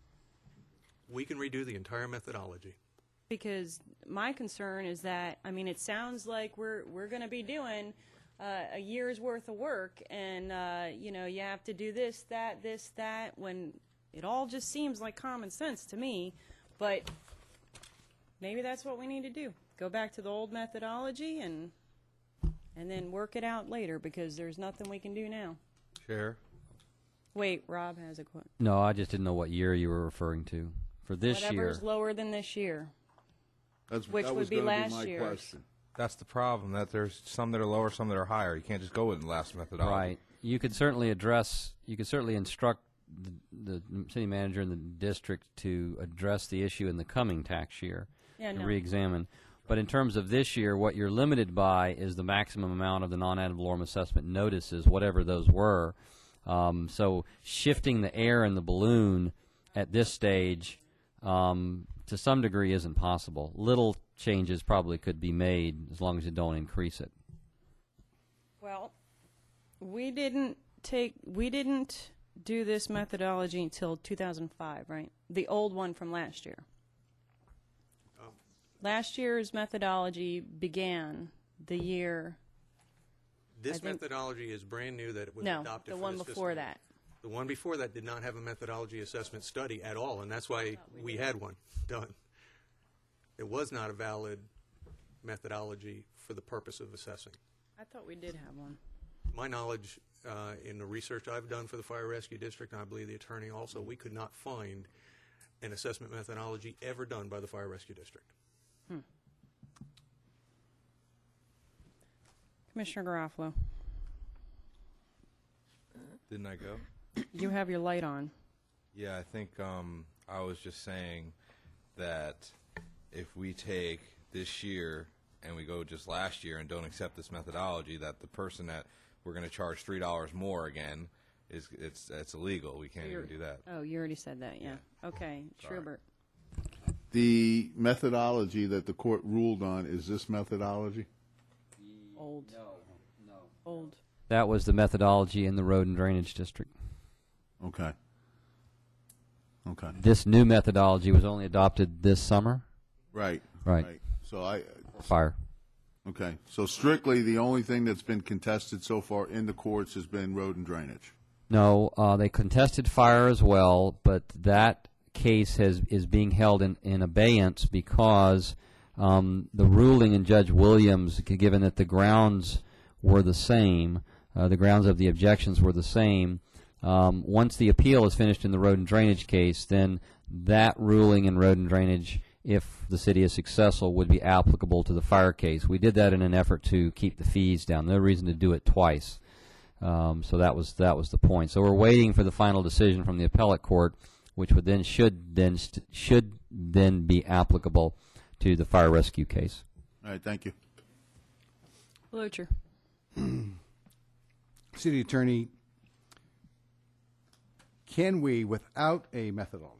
We can redo the entire methodology. Because my concern is that, I mean, it sounds like we're going to be doing a year's worth of work, and, you have to do this, that, when it all just seems like common sense to me. But maybe that's what we need to do. Go back to the old methodology and then work it out later, because there's nothing we can do now. Chair? Wait, Rob has a question. No, I just didn't know what year you were referring to. For this year. Whatever's lower than this year. Which that would was be gonna last my year's. question. That's the problem, that there's some that are lower, some that are higher. You can't just go with the last methodology. Right. You could certainly instruct the city manager and the district to address the issue in the coming tax year Yeah, and no. re-examine. But in terms of this year, what you're limited by is the maximum amount of the non-ad valorem assessment notices, whatever those were. So shifting the air in the balloon at this stage, to some degree, isn't possible. Little changes probably could be made as long as you don't increase it. Well, we didn't do this methodology until 2005, right? The old one from last year. Last year's methodology began the year. This methodology is brand new that it was No, adopted the for one this before fiscal year. that. The one before that did not have a methodology assessment study at all, and that's why we had one done. It was not a valid methodology for the purpose of assessing. I thought we did have one. My knowledge in the research I've done for the Fire Rescue District, and I believe the attorney also, we could not find an assessment methodology ever done by the Fire Rescue District. Commissioner Garofalo, Didn't I go? you have your light on. Yeah, I think I was just saying that if we take this year and we go just last year and don't accept this methodology, that the person that we're going to charge $3 more again it's illegal. We can't even do that. Oh, you already said that, yeah. Okay, Schubert. The methodology that the court ruled on, is this methodology? Old. Old. That was the methodology in the Road and Drainage District. Okay. Okay. This new methodology was only adopted this summer. Right. Right. So Fire. Okay. So strictly the only thing that's been contested so far in the courts has been road and drainage. No, they contested fire as well, but that case is being held in abeyance because the ruling in Judge Williams, given that the grounds were the same, the grounds of the objections were the same, once the appeal is finished in the road and drainage case, then that ruling in road and drainage, if the city is successful, would be applicable to the fire case. We did that in an effort to keep the fees down. No reason to do it twice. So that was the point. So we're waiting for the final decision from the appellate court, which would then should then be applicable to the fire rescue case. All right, thank you. Blucher. City Attorney, can we, without a methodology,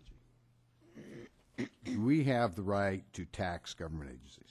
do we have the right to tax government agencies?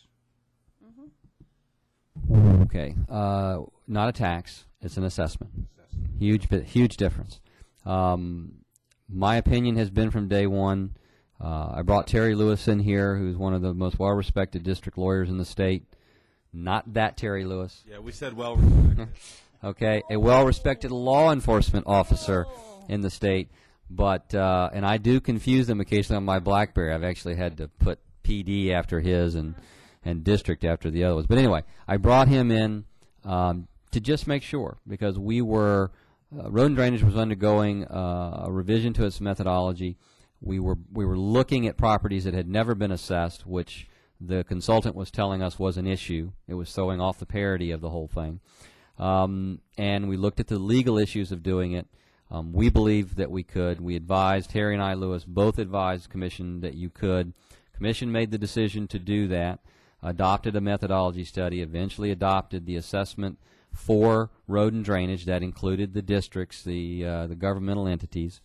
Okay, not a tax; it's an assessment. Huge difference. My opinion has been from day one. I brought Terry Lewis in here, who's one of the most well-respected district lawyers in the state. Not that Terry Lewis. Yeah, we said well-respected. Okay, a well-respected law enforcement officer in the state. But and I do confuse them occasionally on my BlackBerry. I've actually had to put PD after his and district after the other ones. But anyway, I brought him in to just make sure, because we were road and drainage was undergoing a revision to its methodology. We were looking at properties that had never been assessed, which the consultant was telling us was an issue. It was throwing off the parity of the whole thing. And we looked at the legal issues of doing it. We believed that we could. We advised, Terry and I, Lewis, both advised Commission that you could. Commission made the decision to do that, adopted a methodology study, eventually adopted the assessment for road and drainage that included the districts, the governmental entities.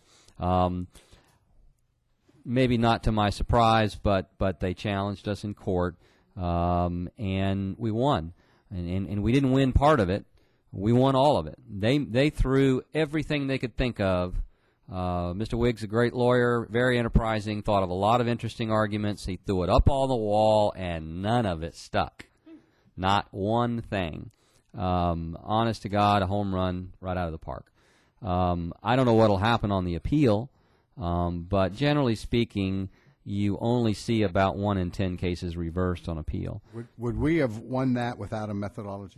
Maybe not to my surprise, but they challenged us in court, and we won. And we didn't win part of it. We won all of it. They threw everything they could think of. Mr. Wiggs, a great lawyer, very enterprising, thought of a lot of interesting arguments. He threw it up on the wall, and none of it stuck. Not one thing. Honest to God, a home run right out of the park. I don't know what will happen on the appeal, but generally speaking, you only see about 1 in 10 cases reversed on appeal. Would we have won that without a methodology?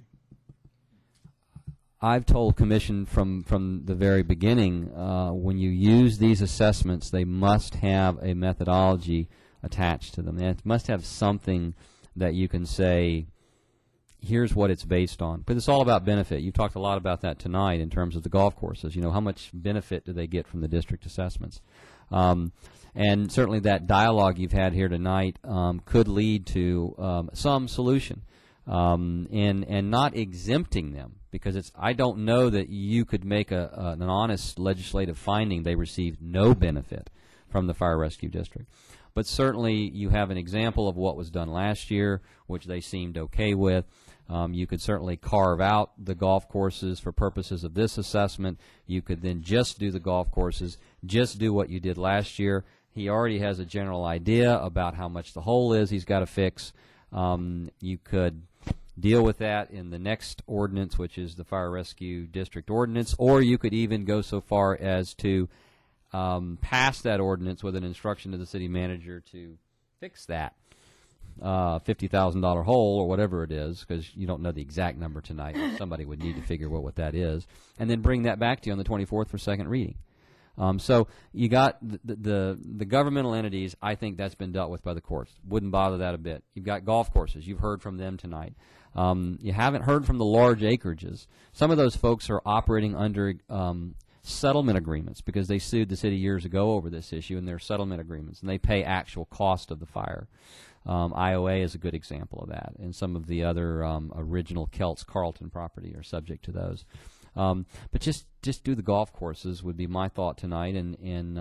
I've told Commission from the very beginning, when you use these assessments, they must have a methodology attached to them. They must have something that you can say, here's what it's based on. But it's all about benefit. You've talked a lot about that tonight in terms of the golf courses. You know, how much benefit do they get from the district assessments? And certainly that dialogue you've had here tonight could lead to some solution, and not exempting them, because I don't know that you could make an honest legislative finding they received no benefit from the fire rescue district. But certainly you have an example of what was done last year, which they seemed okay with. You could certainly carve out the golf courses for purposes of this assessment. You could then just do the golf courses, just do what you did last year. He already has a general idea about how much the hole is he's got to fix. You could deal with that in the next ordinance, which is the fire rescue district ordinance, or you could even go so far as to pass that ordinance with an instruction to the city manager to fix that $50,000 hole or whatever it is, because you don't know the exact number tonight. Somebody would need to figure out what that is, and then bring that back to you on the 24th for second reading. So you got the governmental entities. I think that's been dealt with by the courts. Wouldn't bother that a bit. You've got golf courses. You've heard from them tonight. You haven't heard from the large acreages. Some of those folks are operating under settlement agreements because they sued the city years ago over this issue, and they're settlement agreements, and they pay actual cost of the fire. IOA is a good example of that, and some of the other original Kelts Carlton property are subject to those. But just do the golf courses would be my thought tonight, and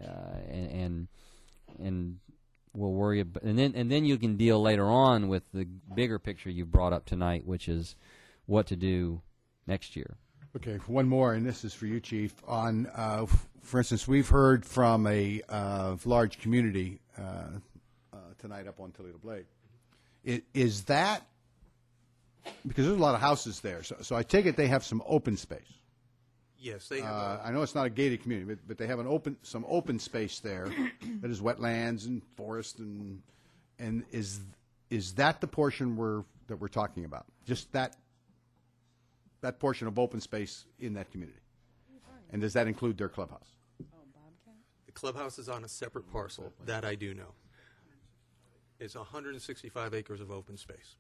we'll worry about, and then you can deal later on with the bigger picture you brought up tonight, which is what to do next year. Okay, one more, and this is for you, Chief. On, for instance, we've heard from a large community tonight up on Toledo Blade. Is that, because there's a lot of houses there, so I take it they have some open space. Yes, they have. I know it's not a gated community, but they have some open space there that is wetlands and forest, and is that the portion that we're talking about? Just that portion of open space in that community, and does that include their clubhouse? The clubhouse is on a separate parcel. That I do know. It's 165 acres of open space.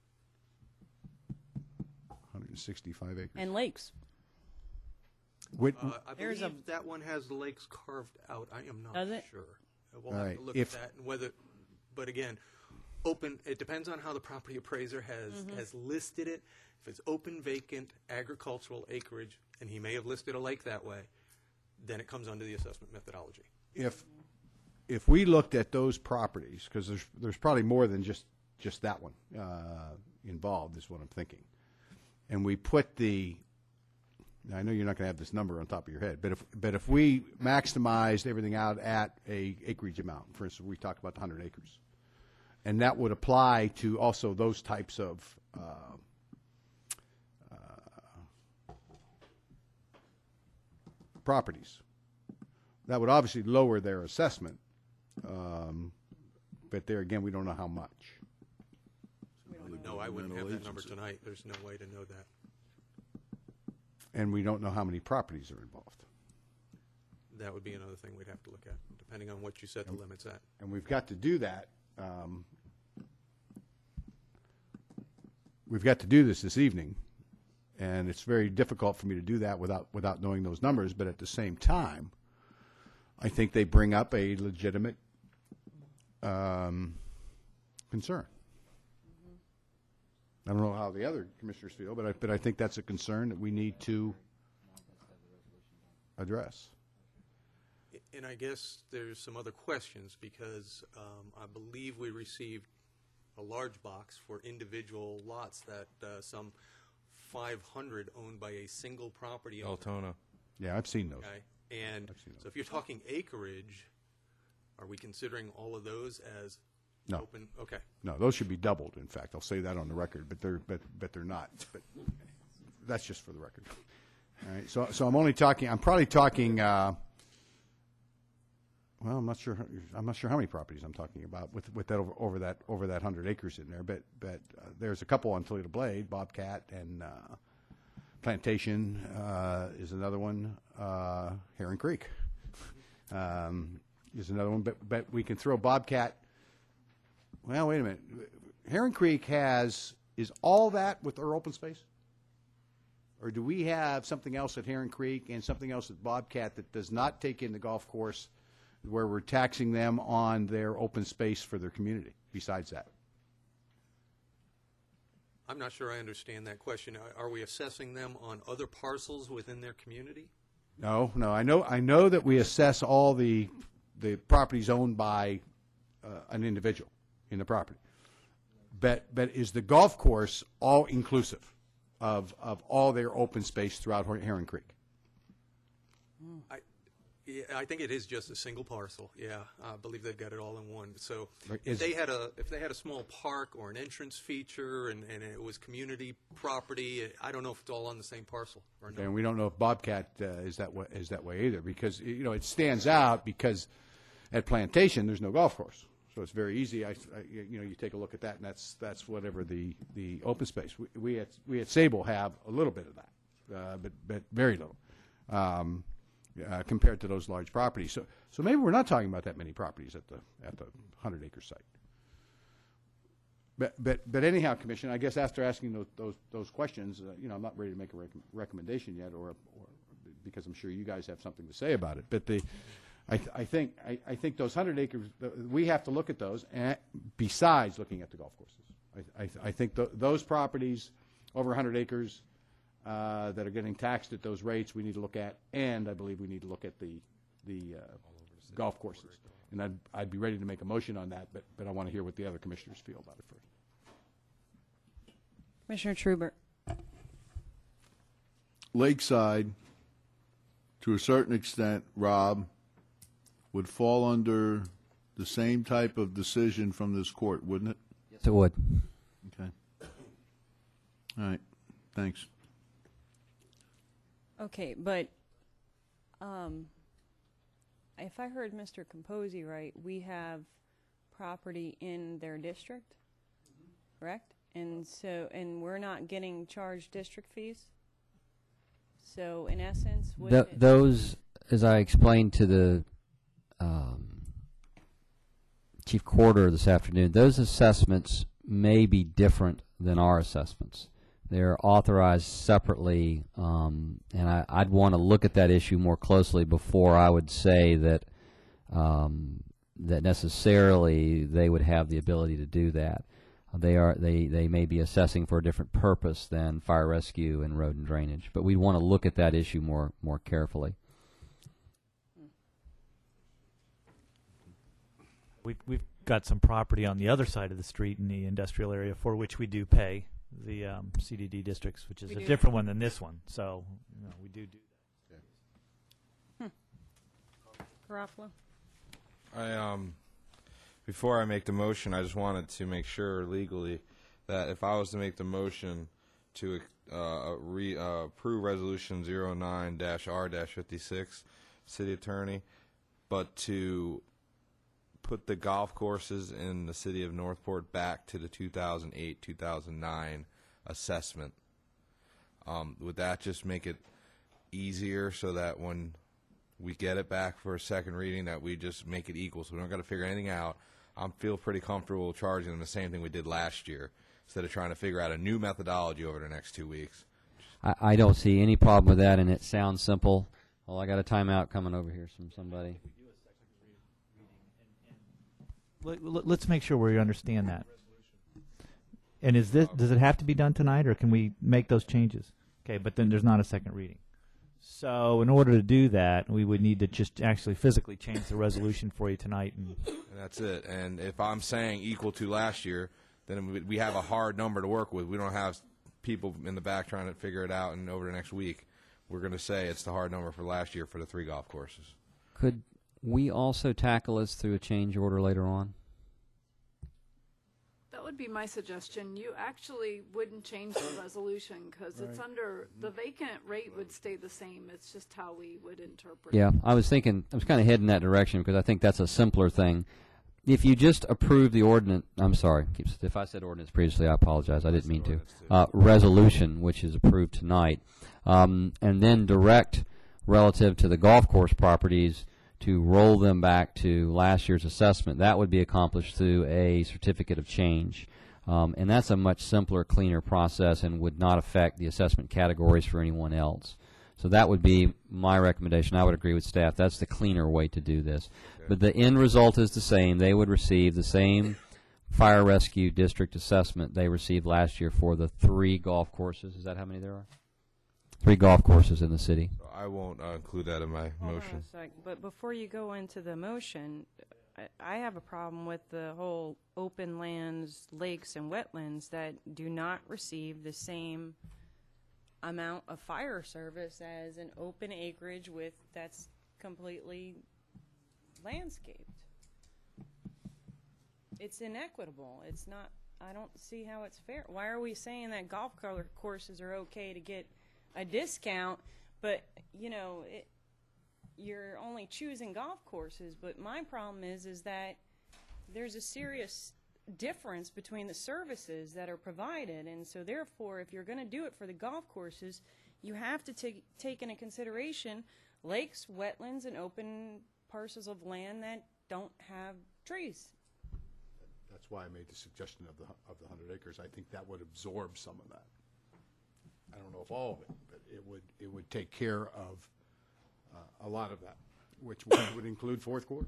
165 acres. And lakes. I believe that one has the lakes carved out. I am not sure. We'll have to look at that and whether. But again, open. It depends on how the property appraiser has listed it. If it's open, vacant, agricultural acreage, and he may have listed a lake that way, then it comes under the assessment methodology. If we looked at those properties, because there's probably more than just that one involved, is what I'm thinking, and we put I know you're not going to have this number on top of your head, but if we maximized everything out at a acreage amount, for instance, we talked about the 100 acres, and that would apply to also those types of properties. That would obviously lower their assessment, but there again, we don't know how much. No, I wouldn't have that number tonight. There's no way to know that. And we don't know how many properties are involved. That would be another thing we'd have to look at, depending on what you set the limits at. And we've got to do that. We've got to do this evening, and it's very difficult for me to do that without knowing those numbers. But at the same time, I think they bring up a legitimate concern. I don't know how the other commissioners feel, but I think that's a concern that we need to address. And I guess there's some other questions because I believe we received a large box for individual lots that some 500 owned by a single property owner. Altona. Yeah, I've seen those. Okay? And so if you're talking acreage, are we considering all of those as No. open? Okay. No, those should be doubled. In fact, I'll say that on the record, but they're not. But that's just for the record. All right. So I'm probably talking. Well, I'm not sure how many properties I'm talking about with that over that 100 acres in there. But there's a couple on Toledo Blade, Bobcat and Plantation is another one. Heron Creek is another one. But we can throw Bobcat. Well, wait a minute. Heron Creek has is all that with our open space? Or do we have something else at Heron Creek and something else at Bobcat that does not take in the golf course where we're taxing them on their open space for their community besides that? I'm not sure I understand that question. Are we assessing them on other parcels within their community? No. I know that we assess all the properties owned by an individual in the property. But is the golf course all inclusive of all their open space throughout Heron Creek? I think it is just a single parcel. Yeah, I believe they've got it all in one. So Is- if they had a small park or an entrance feature and it was community property, I don't know if it's all on the same parcel or not. And we don't know if Bobcat is that way either, because it stands out because at Plantation there's no golf course, so it's very easy. You take a look at that, and that's whatever the open space. We at Sable have a little bit of that, but very little. Compared to those large properties, so maybe we're not talking about that many properties at the 100-acre site. But anyhow, Commissioner, I guess after asking those questions, I'm not ready to make a recommendation yet, or because I'm sure you guys have something to say about it. But I think those 100 acres, we have to look at those, besides looking at the golf courses. I think those properties over 100 acres. That are getting taxed at those rates we need to look at, and I believe we need to look at the golf courses. And I'd be ready to make a motion on that, but I want to hear what the other commissioners feel about it first. Commissioner Trubert. Lakeside, to a certain extent, Rob, would fall under the same type of decision from this court, wouldn't it? Yes, it would. Okay. All right. Thanks. Okay, but if I heard Mr. Composi right, we have property in their district, correct? And we're not getting charged district fees. So in essence, Those, as I explained to the Chief Quarter this afternoon, those assessments may be different than our assessments. They're authorized separately, and I'd want to look at that issue more closely before I would say that that necessarily they would have the ability to do that. They may be assessing for a different purpose than fire rescue and road and drainage, but we want to look at that issue more carefully. We've got some property on the other side of the street in the industrial area for which we do pay the CDD districts, which is a different one than this one. So we do that. Garofalo. Before I make the motion, I just wanted to make sure legally that if I was to make the motion to approve Resolution 09-R-56, City Attorney, but to put the golf courses in the city of Northport back to the 2008-2009 assessment. Would that just make it easier so that when we get it back for a second reading that we just make it equal so we don't got to figure anything out? I feel pretty comfortable charging them the same thing we did last year instead of trying to figure out a new methodology over the next 2 weeks. I don't see any problem with that, and it sounds simple. Well, I got a timeout coming over here from somebody. Let's make sure we understand that. And does it have to be done tonight, or can we make those changes? Okay, but then there's not a second reading. So in order to do that, we would need to just actually physically change the resolution for you tonight. And that's it. And if I'm saying equal to last year, then we have a hard number to work with. We don't have people in the back trying to figure it out, and over the next week, we're going to say it's the hard number for last year for the 3 golf courses. Could we also tackle this through a change order later on? That would be my suggestion. You actually wouldn't change the resolution because it's under, the vacant rate would stay the same. It's just how we would interpret it. Yeah, I was kind of heading that direction because I think that's a simpler thing. If you just approve the ordinance, I'm sorry, if I said ordinance previously, I apologize. I didn't mean to. Resolution, which is approved tonight, and then direct relative to the golf course properties to roll them back to last year's assessment. That would be accomplished through a certificate of change. And that's a much simpler, cleaner process and would not affect the assessment categories for anyone else. So that would be my recommendation. I would agree with staff. That's the cleaner way to do this. Okay. But the end result is the same. They would receive the same fire rescue district assessment they received last year for the 3 golf courses. Is that how many there are? 3 golf courses in the city. So I won't include that in my motion. Hold on a sec. But before you go into the motion, I have a problem with the whole open lands, lakes, and wetlands that do not receive the same amount of fire service as an open acreage that's completely landscaped. It's inequitable. It's not. I don't see how it's fair. Why are we saying that golf courses are okay to get a discount, but you're only choosing golf courses? But my problem is that there's a serious difference between the services that are provided, and so therefore, if you're going to do it for the golf courses, you have to take into consideration lakes, wetlands, and open parcels of land that don't have trees. That's why I made the suggestion of the 100 acres. I think that would absorb some of that. I don't know if all of it, but it would take care of a lot of that, which would include fourth quarter.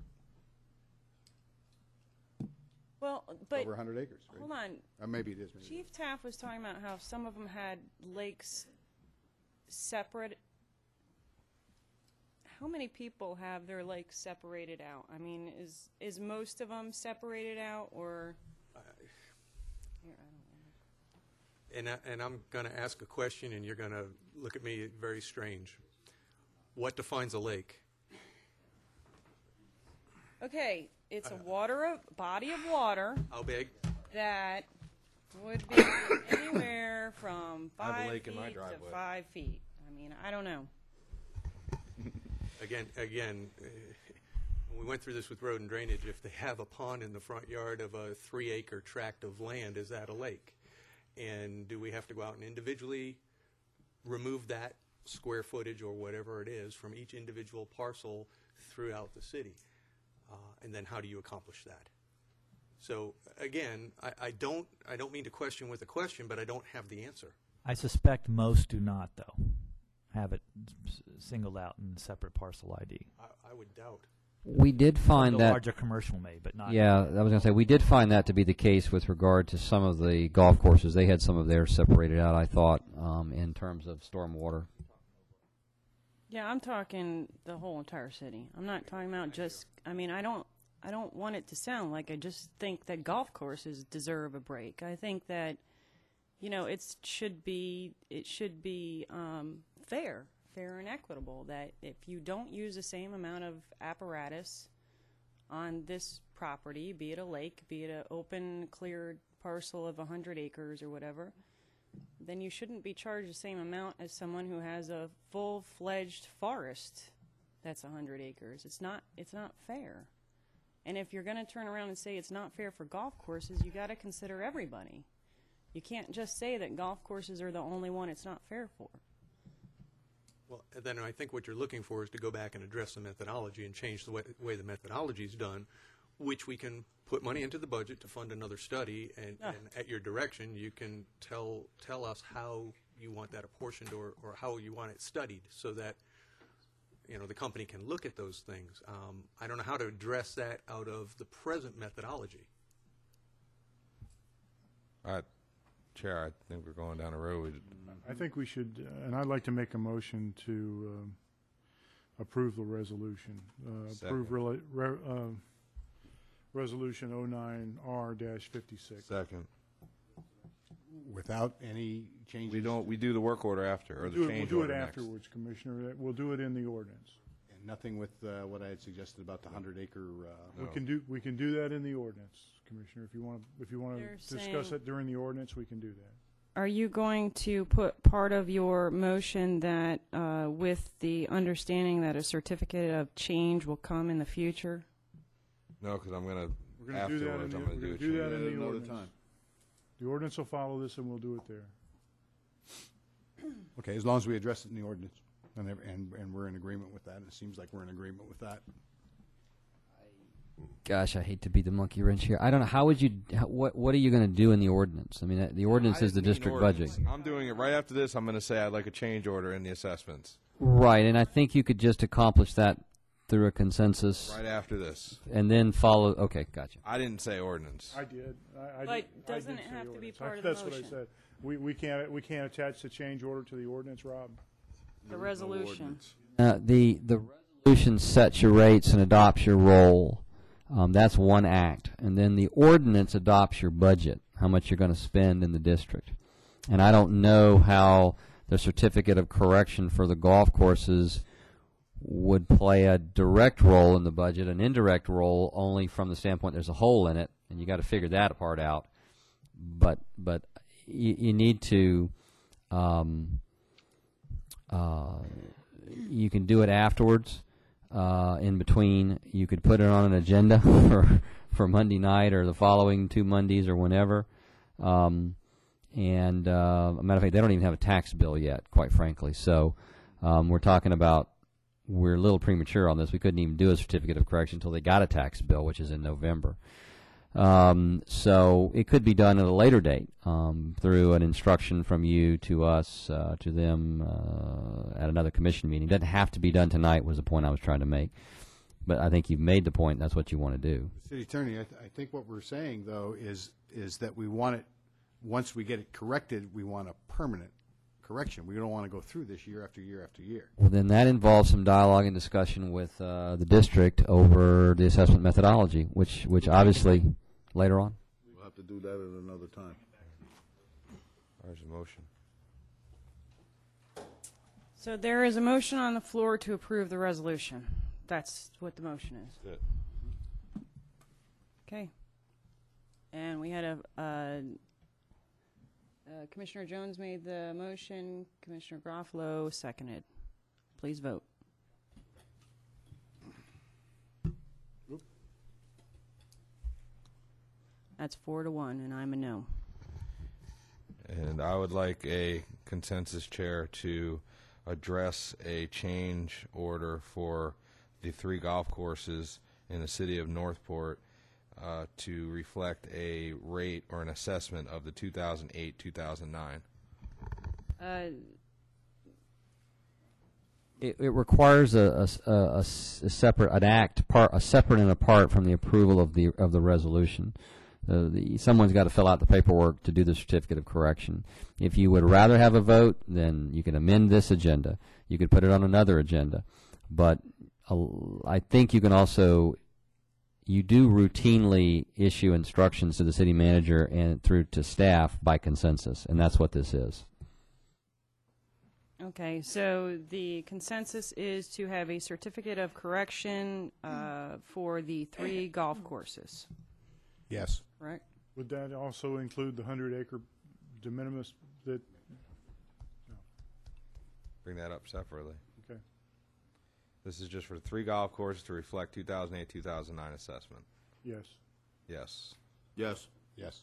Well, but over 100 acres. Right? Hold on. Or maybe it is. Maybe Chief Taft was talking about how some of them had lakes separate. How many people have their lakes separated out? I mean, is most of them separated out, or? Here, I don't know. And I'm going to ask a question, and you're going to look at me very strange. What defines a lake? Okay, it's a body of water. How big? That would be anywhere from 5 feet to 5 feet. I mean, I don't know. Again, when we went through this with road and drainage, if they have a pond in the front yard of a 3-acre tract of land, is that a lake? And do we have to go out and individually remove that square footage or whatever it is from each individual parcel throughout the city? And then how do you accomplish that? So again, I don't mean to question with a question, but I don't have the answer. I suspect most do not, though, have it singled out in separate parcel ID. I would doubt. We did find the that larger commercial may, but not. Yeah, I was going to say we did find that to be the case with regard to some of the golf courses. They had some of theirs separated out, I thought, in terms of stormwater. Yeah, I'm talking the whole entire city. I'm not talking about just. I mean, I don't want it to sound like I just think that golf courses deserve a break. I think that, it should be fair and equitable. That if you don't use the same amount of apparatus on this property, be it a lake, be it an open, cleared parcel of 100 acres or whatever, then you shouldn't be charged the same amount as someone who has a full-fledged forest that's 100 acres. It's not fair. And if you're going to turn around and say it's not fair for golf courses, you got to consider everybody. You can't just say that golf courses are the only one it's not fair for. Well, then I think what you're looking for is to go back and address the methodology and change the way the methodology is done, which we can put money into the budget to fund another study, and at your direction, you can tell us how you want that apportioned or how you want it studied so that the company can look at those things. I don't know how to address that out of the present methodology. Chair, I think we're going down a road. I think we should, and I'd like to make a motion to approve the resolution. Approve Resolution 09R-56. Second. Without any changes? We do the work order after, or the change We'll do order it next. afterwards, Commissioner. We'll do it in the ordinance. And nothing with what I had suggested about the 100-acre. No. We can do that in the ordinance, Commissioner. If you want to discuss it during the ordinance, we can do that. Are you going to put part of your motion that with the understanding that a certificate of change will come in the future? No, because I'm going We're to going to do that afterwards. in I'm going to the, do we're a gonna do that change. in the another ordinance. time. The ordinance will follow this, and we'll do it there. Okay, as long as we address it in the ordinance, and we're in agreement with that, and it seems like we're in agreement with that. gosh, I hate to be the monkey wrench here. I don't know. How would you? What are you going to do in the ordinance? I mean, the ordinance is the district budget. I'm doing it right after this. I'm going to say I'd like a change order in the assessments. Right, and I think you could just accomplish that through a consensus. Right after this. And then follow. Okay, gotcha. I didn't say ordinance. I did. But doesn't it have to be part of the motion? That's what I said. We can't attach the change order to the ordinance, Rob. The resolution. The resolution sets your rates and adopts your role. That's one act. And then the ordinance adopts your budget, how much you're going to spend in the district. And I don't know how the certificate of correction for the golf courses would play a direct role in the budget, an indirect role only from the standpoint there's a hole in it, and you got to figure that part out. But you need to you can do it afterwards. In between, you could put it on an agenda for Monday night or the following 2 Mondays or whenever. And a matter of fact, they don't even have a tax bill yet, quite frankly. So we're talking about, we're a little premature on this. We couldn't even do a certificate of correction until they got a tax bill, which is in November. So it could be done at a later date through an instruction from you to us, to them at another commission meeting. It doesn't have to be done tonight was the point I was trying to make. But I think you've made the point. That's what you want to do. City Attorney, I think what we're saying, though, is that we want it, once we get it corrected, we want a permanent correction. We don't want to go through this year after year after year. Well, then that involves some dialogue and discussion with the district over the assessment methodology, which obviously later on. We'll have to do that at another time. There's a motion. So there is a motion on the floor to approve the resolution. That's what the motion is. That's it. Okay. And we had Commissioner Jones made the motion. Commissioner Garofalo seconded. Please vote. That's 4-1, and I'm a no. And I would like a consensus chair to address a change order for the 3 golf courses in the city of Northport to reflect a rate or an assessment of the 2008-2009. It requires a separate a separate and apart from the approval of the resolution. Someone's got to fill out the paperwork to do the certificate of correction. If you would rather have a vote, then you can amend this agenda. You could put it on another agenda. But I think you can also, you do routinely issue instructions to the city manager and through to staff by consensus, and that's what this is. Okay, so the consensus is to have a certificate of correction for the 3 golf courses. Yes. Right. Would that also include the 100-acre de minimis that? No. Bring that up separately. Okay. This is just for 3 golf courses to reflect 2008-2009 assessment. Yes. Yes. Yes. Yes.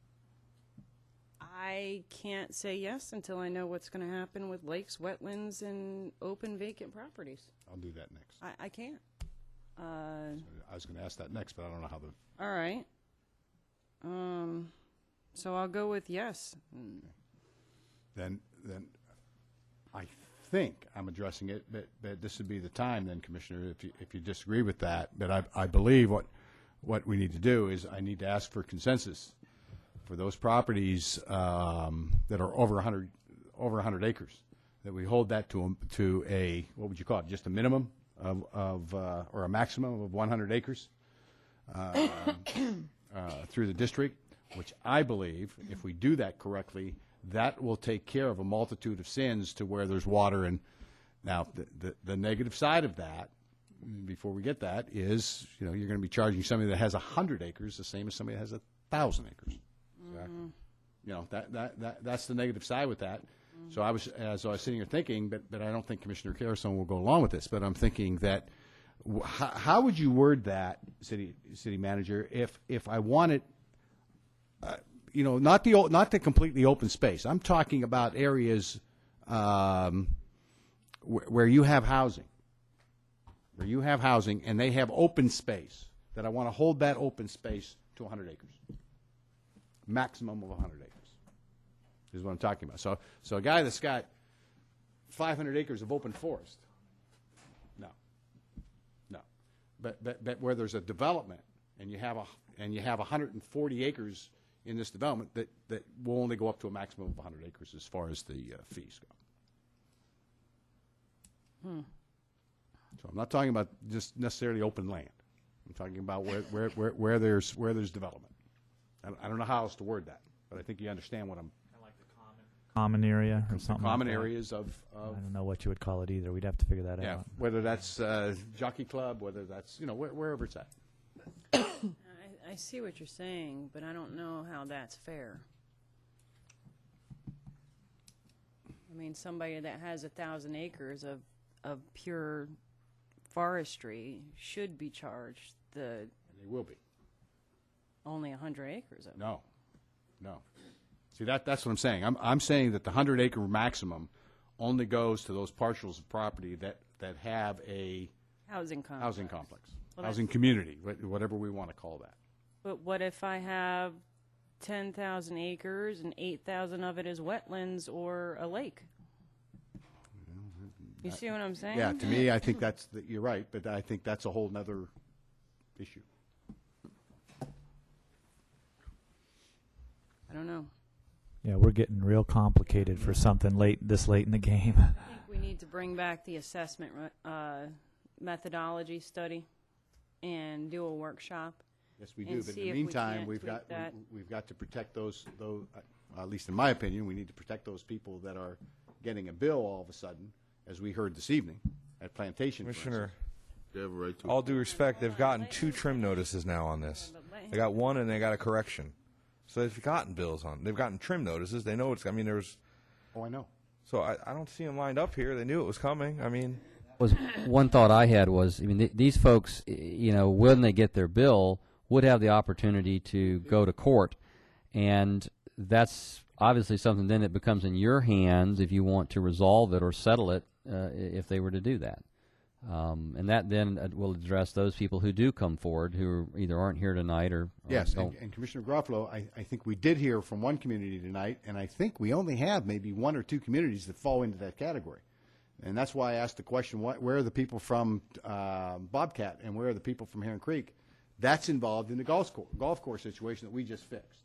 I can't say yes until I know what's going to happen with lakes, wetlands, and open vacant properties. I'll do that next. I can't. I was going to ask that next, but I don't know how the. All right. So I'll go with yes. Then I think I'm addressing it, but this would be the time then, Commissioner, if you disagree with that. But I believe what we need to do is I need to ask for consensus for those properties that are over 100 acres, that we hold that to a, what would you call it, just a minimum of or a maximum of 100 acres through the district, which I believe, if we do that correctly, that will take care of a multitude of sins to where there's water. And now the negative side of that, before we get that, is you're going to be charging somebody that has 100 acres the same as somebody that has 1,000 acres. Exactly. That's the negative side with that. So as I was sitting here thinking, but I don't think Commissioner Carrison will go along with this. But I'm thinking that how would you word that, city manager, if I wanted, not the completely open space. I'm talking about areas where you have housing, and they have open space. that I want to hold that open space to 100 acres. Maximum of 100 acres is what I'm talking about. So a guy that's got 500 acres of open forest, no. But where there's a development and you have 140 acres in this development that will only go up to a maximum of 100 acres as far as the fees go. So I'm not talking about just necessarily open land. I'm talking about where there's development. I don't know how else to word that, but I think you understand what I'm. Common area or something. Common like that. areas of. I don't know what you would call it either. We'd have to figure that out. Whether that's jockey club, whether that's wherever it's at. I see what you're saying, but I don't know how that's fair. I mean, somebody that has 1,000 acres of pure forestry should be charged They will be. only 100 acres of it. No. See, that's what I'm saying. I'm saying that the 100-acre maximum only goes to those parcels of property that have a Housing complex. Well, housing community, whatever we want to call that. But what if I have 10,000 acres and 8,000 of it is wetlands or a lake? You see what I'm saying? Yeah, to me, I think you're right, but I think that's a whole nother issue. I don't know. Yeah, we're getting real complicated for something this late in the game. I think we need to bring back the assessment methodology study and do a workshop. Yes, we and do. But see in the if we meantime, can't we've tweak got to protect those. At least in my opinion, we need to protect those people that are getting a bill all of a sudden, as we heard this evening at Plantation. Commissioner, They have a right to. all due respect, they've gotten 2 trim notices now on this. They got one and they got a correction. So they've gotten bills on. They've gotten trim notices. They know it's. I mean, there's. Oh, I know. So I don't see them lined up here. They knew it was coming. I mean, Was one thought I had was, I mean, these folks, when they get their bill, would have the opportunity to go to court, and that's obviously something then that becomes in your hands if you want to resolve it or settle it, if they were to do that. And that then will address those people who do come forward who either aren't here tonight or Yes, don't. and Commissioner Garofalo, I think we did hear from one community tonight, and I think we only have maybe 1 or 2 communities that fall into that category. And that's why I asked the question, where are the people from Bobcat and where are the people from Heron Creek? That's involved in the golf course situation that we just fixed.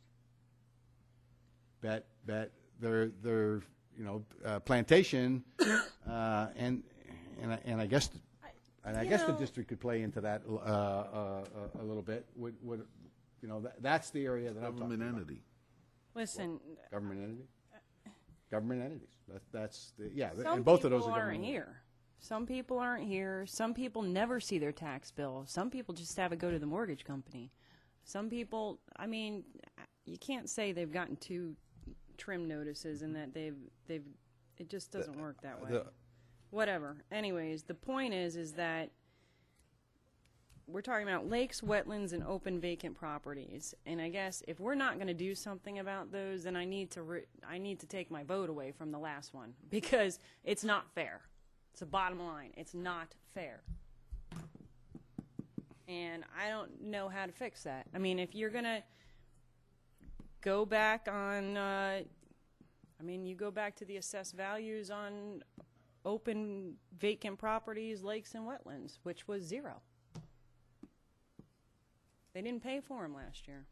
That they're Plantation, and I guess the district could play into that a little bit. That's the area that I'm talking about. entity. Listen, Government entity. Government entities. That's some and both of those people are aren't government. here. Some people aren't here. Some people never see their tax bill. Some people just have it go to the mortgage company. Some people, I mean, you can't say they've gotten 2 trim notices and that they've it just doesn't work that way. Whatever. Anyways, the point is that we're talking about lakes, wetlands, and open vacant properties. And I guess if we're not going to do something about those, then I need to take my vote away from the last one because it's not fair. It's the bottom line. It's not fair. And I don't know how to fix that. I mean, if you're going to go back on, you go back to the assessed values on open vacant properties, lakes, and wetlands, which was 0. They didn't pay for them last year.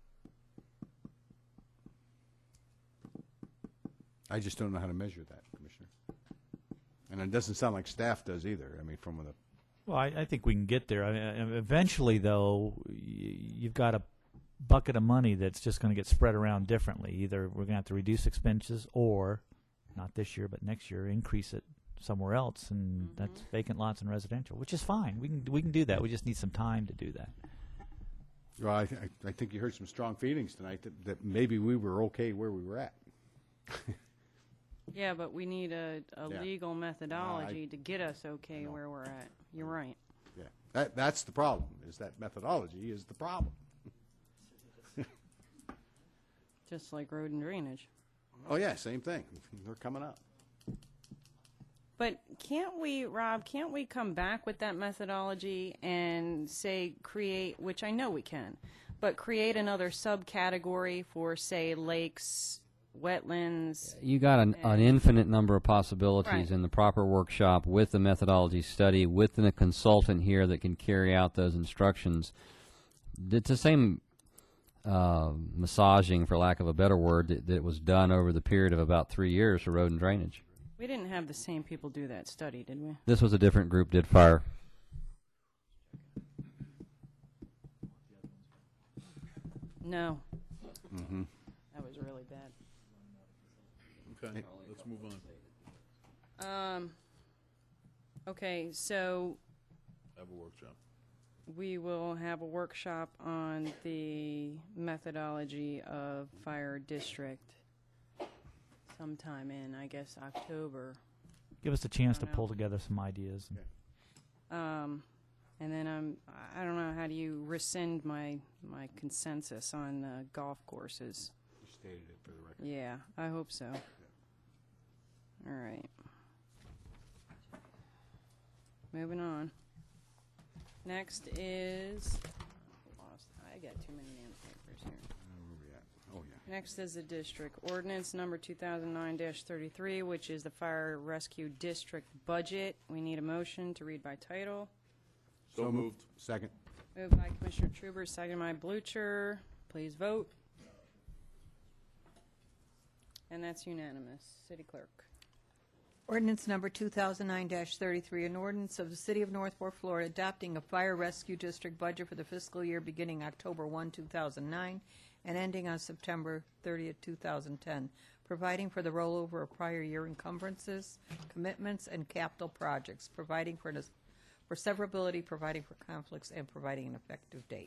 I just don't know how to measure that, Commissioner. And it doesn't sound like staff does either. I mean, from the. Well, I think we can get there. I mean, eventually, though, you've got a bucket of money that's just going to get spread around differently. Either we're going to have to reduce expenses or, not this year, but next year, increase it somewhere else, and that's vacant lots and residential, which is fine. We can do that. We just need some time to do that. Well, I think you heard some strong feelings tonight that maybe we were okay where we were at. Yeah, but we need a legal methodology to get us okay where we're at. You're right. Yeah, that's the problem. Is that methodology is the problem. Just like road and drainage. Oh yeah, same thing. They're coming up. But can't we, Rob, can't we come back with that methodology and say create, which I know we can, but create another subcategory for, say, lakes, wetlands? You got an infinite number of possibilities Right. in the proper workshop with the methodology study, with a consultant here that can carry out those instructions. It's the same massaging, for lack of a better word, that was done over the period of about 3 years for road and drainage. We didn't have the same people do that study, did we? This was a different group did fire. No. Mm-hmm. That was really bad. Okay, let's move on. Okay, so Have a workshop. we will have a workshop on the methodology of fire district sometime in, I guess, October. Give us a chance to pull together some ideas. And then I don't know, how do you rescind my consensus on golf courses? You stated it for the record. Yeah, I hope so. All right. Moving on. Next is, I got too many damn papers here. Where we at? Oh, yeah. Next is the district ordinance number 2009-33, which is the fire rescue district budget. We need a motion to read by title. So moved. Second. Moved by Commissioner Truber, seconded by Blucher. Please vote. And that's unanimous. City Clerk. Ordinance number 2009-33, an ordinance of the City of North Port, Florida, adopting a fire rescue district budget for the fiscal year beginning October 1, 2009, and ending on September 30th, 2010, providing for the rollover of prior year encumbrances, commitments, and capital projects, providing for severability, providing for conflicts, and providing an effective date.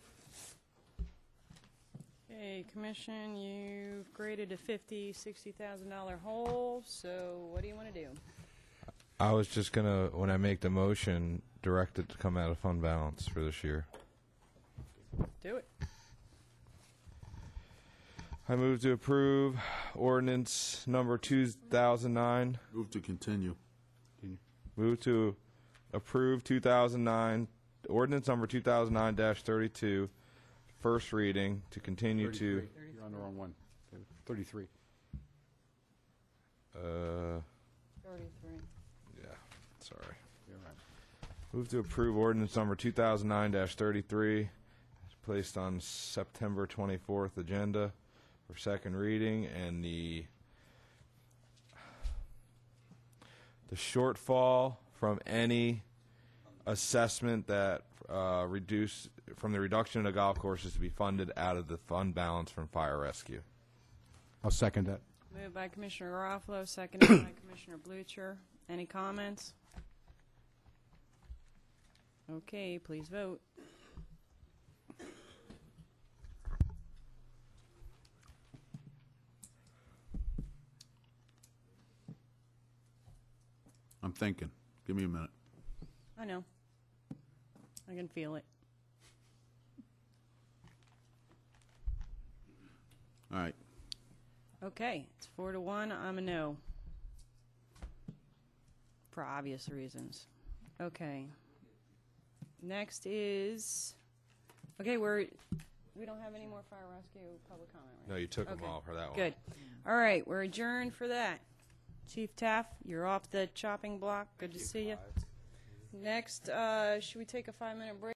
Okay, Commission, you've graded a $50,000-$60,000 hole, so what do you want to do? I was just gonna, when I make the motion, direct it to come out of fund balance for this year. Do it. I move to approve ordinance number 2009. Move to continue. Move to approve 2009 ordinance number 2009-32, first reading, to continue to. 33. You're on the wrong one. 33. 33. Yeah, sorry. You're right. Move to approve ordinance number 2009-33, placed on September 24th agenda for second reading, and the shortfall from any assessment that reduce from the reduction of golf courses to be funded out of the fund balance from fire rescue. I'll second that. Moved by Commissioner Garofalo, seconded by Commissioner Blucher. Any comments? Okay, please vote. I'm thinking. Give me a minute. I know. I can feel it. All right. Okay, it's 4-1. I'm a no. For obvious reasons. Okay. Next is, okay, we don't have any more fire rescue public comment, right? No, you took them Okay, all for that one. Good. All right, we're adjourned for that. Chief Taff, you're off the chopping block. Good to see you. Next, should we take a 5-minute break?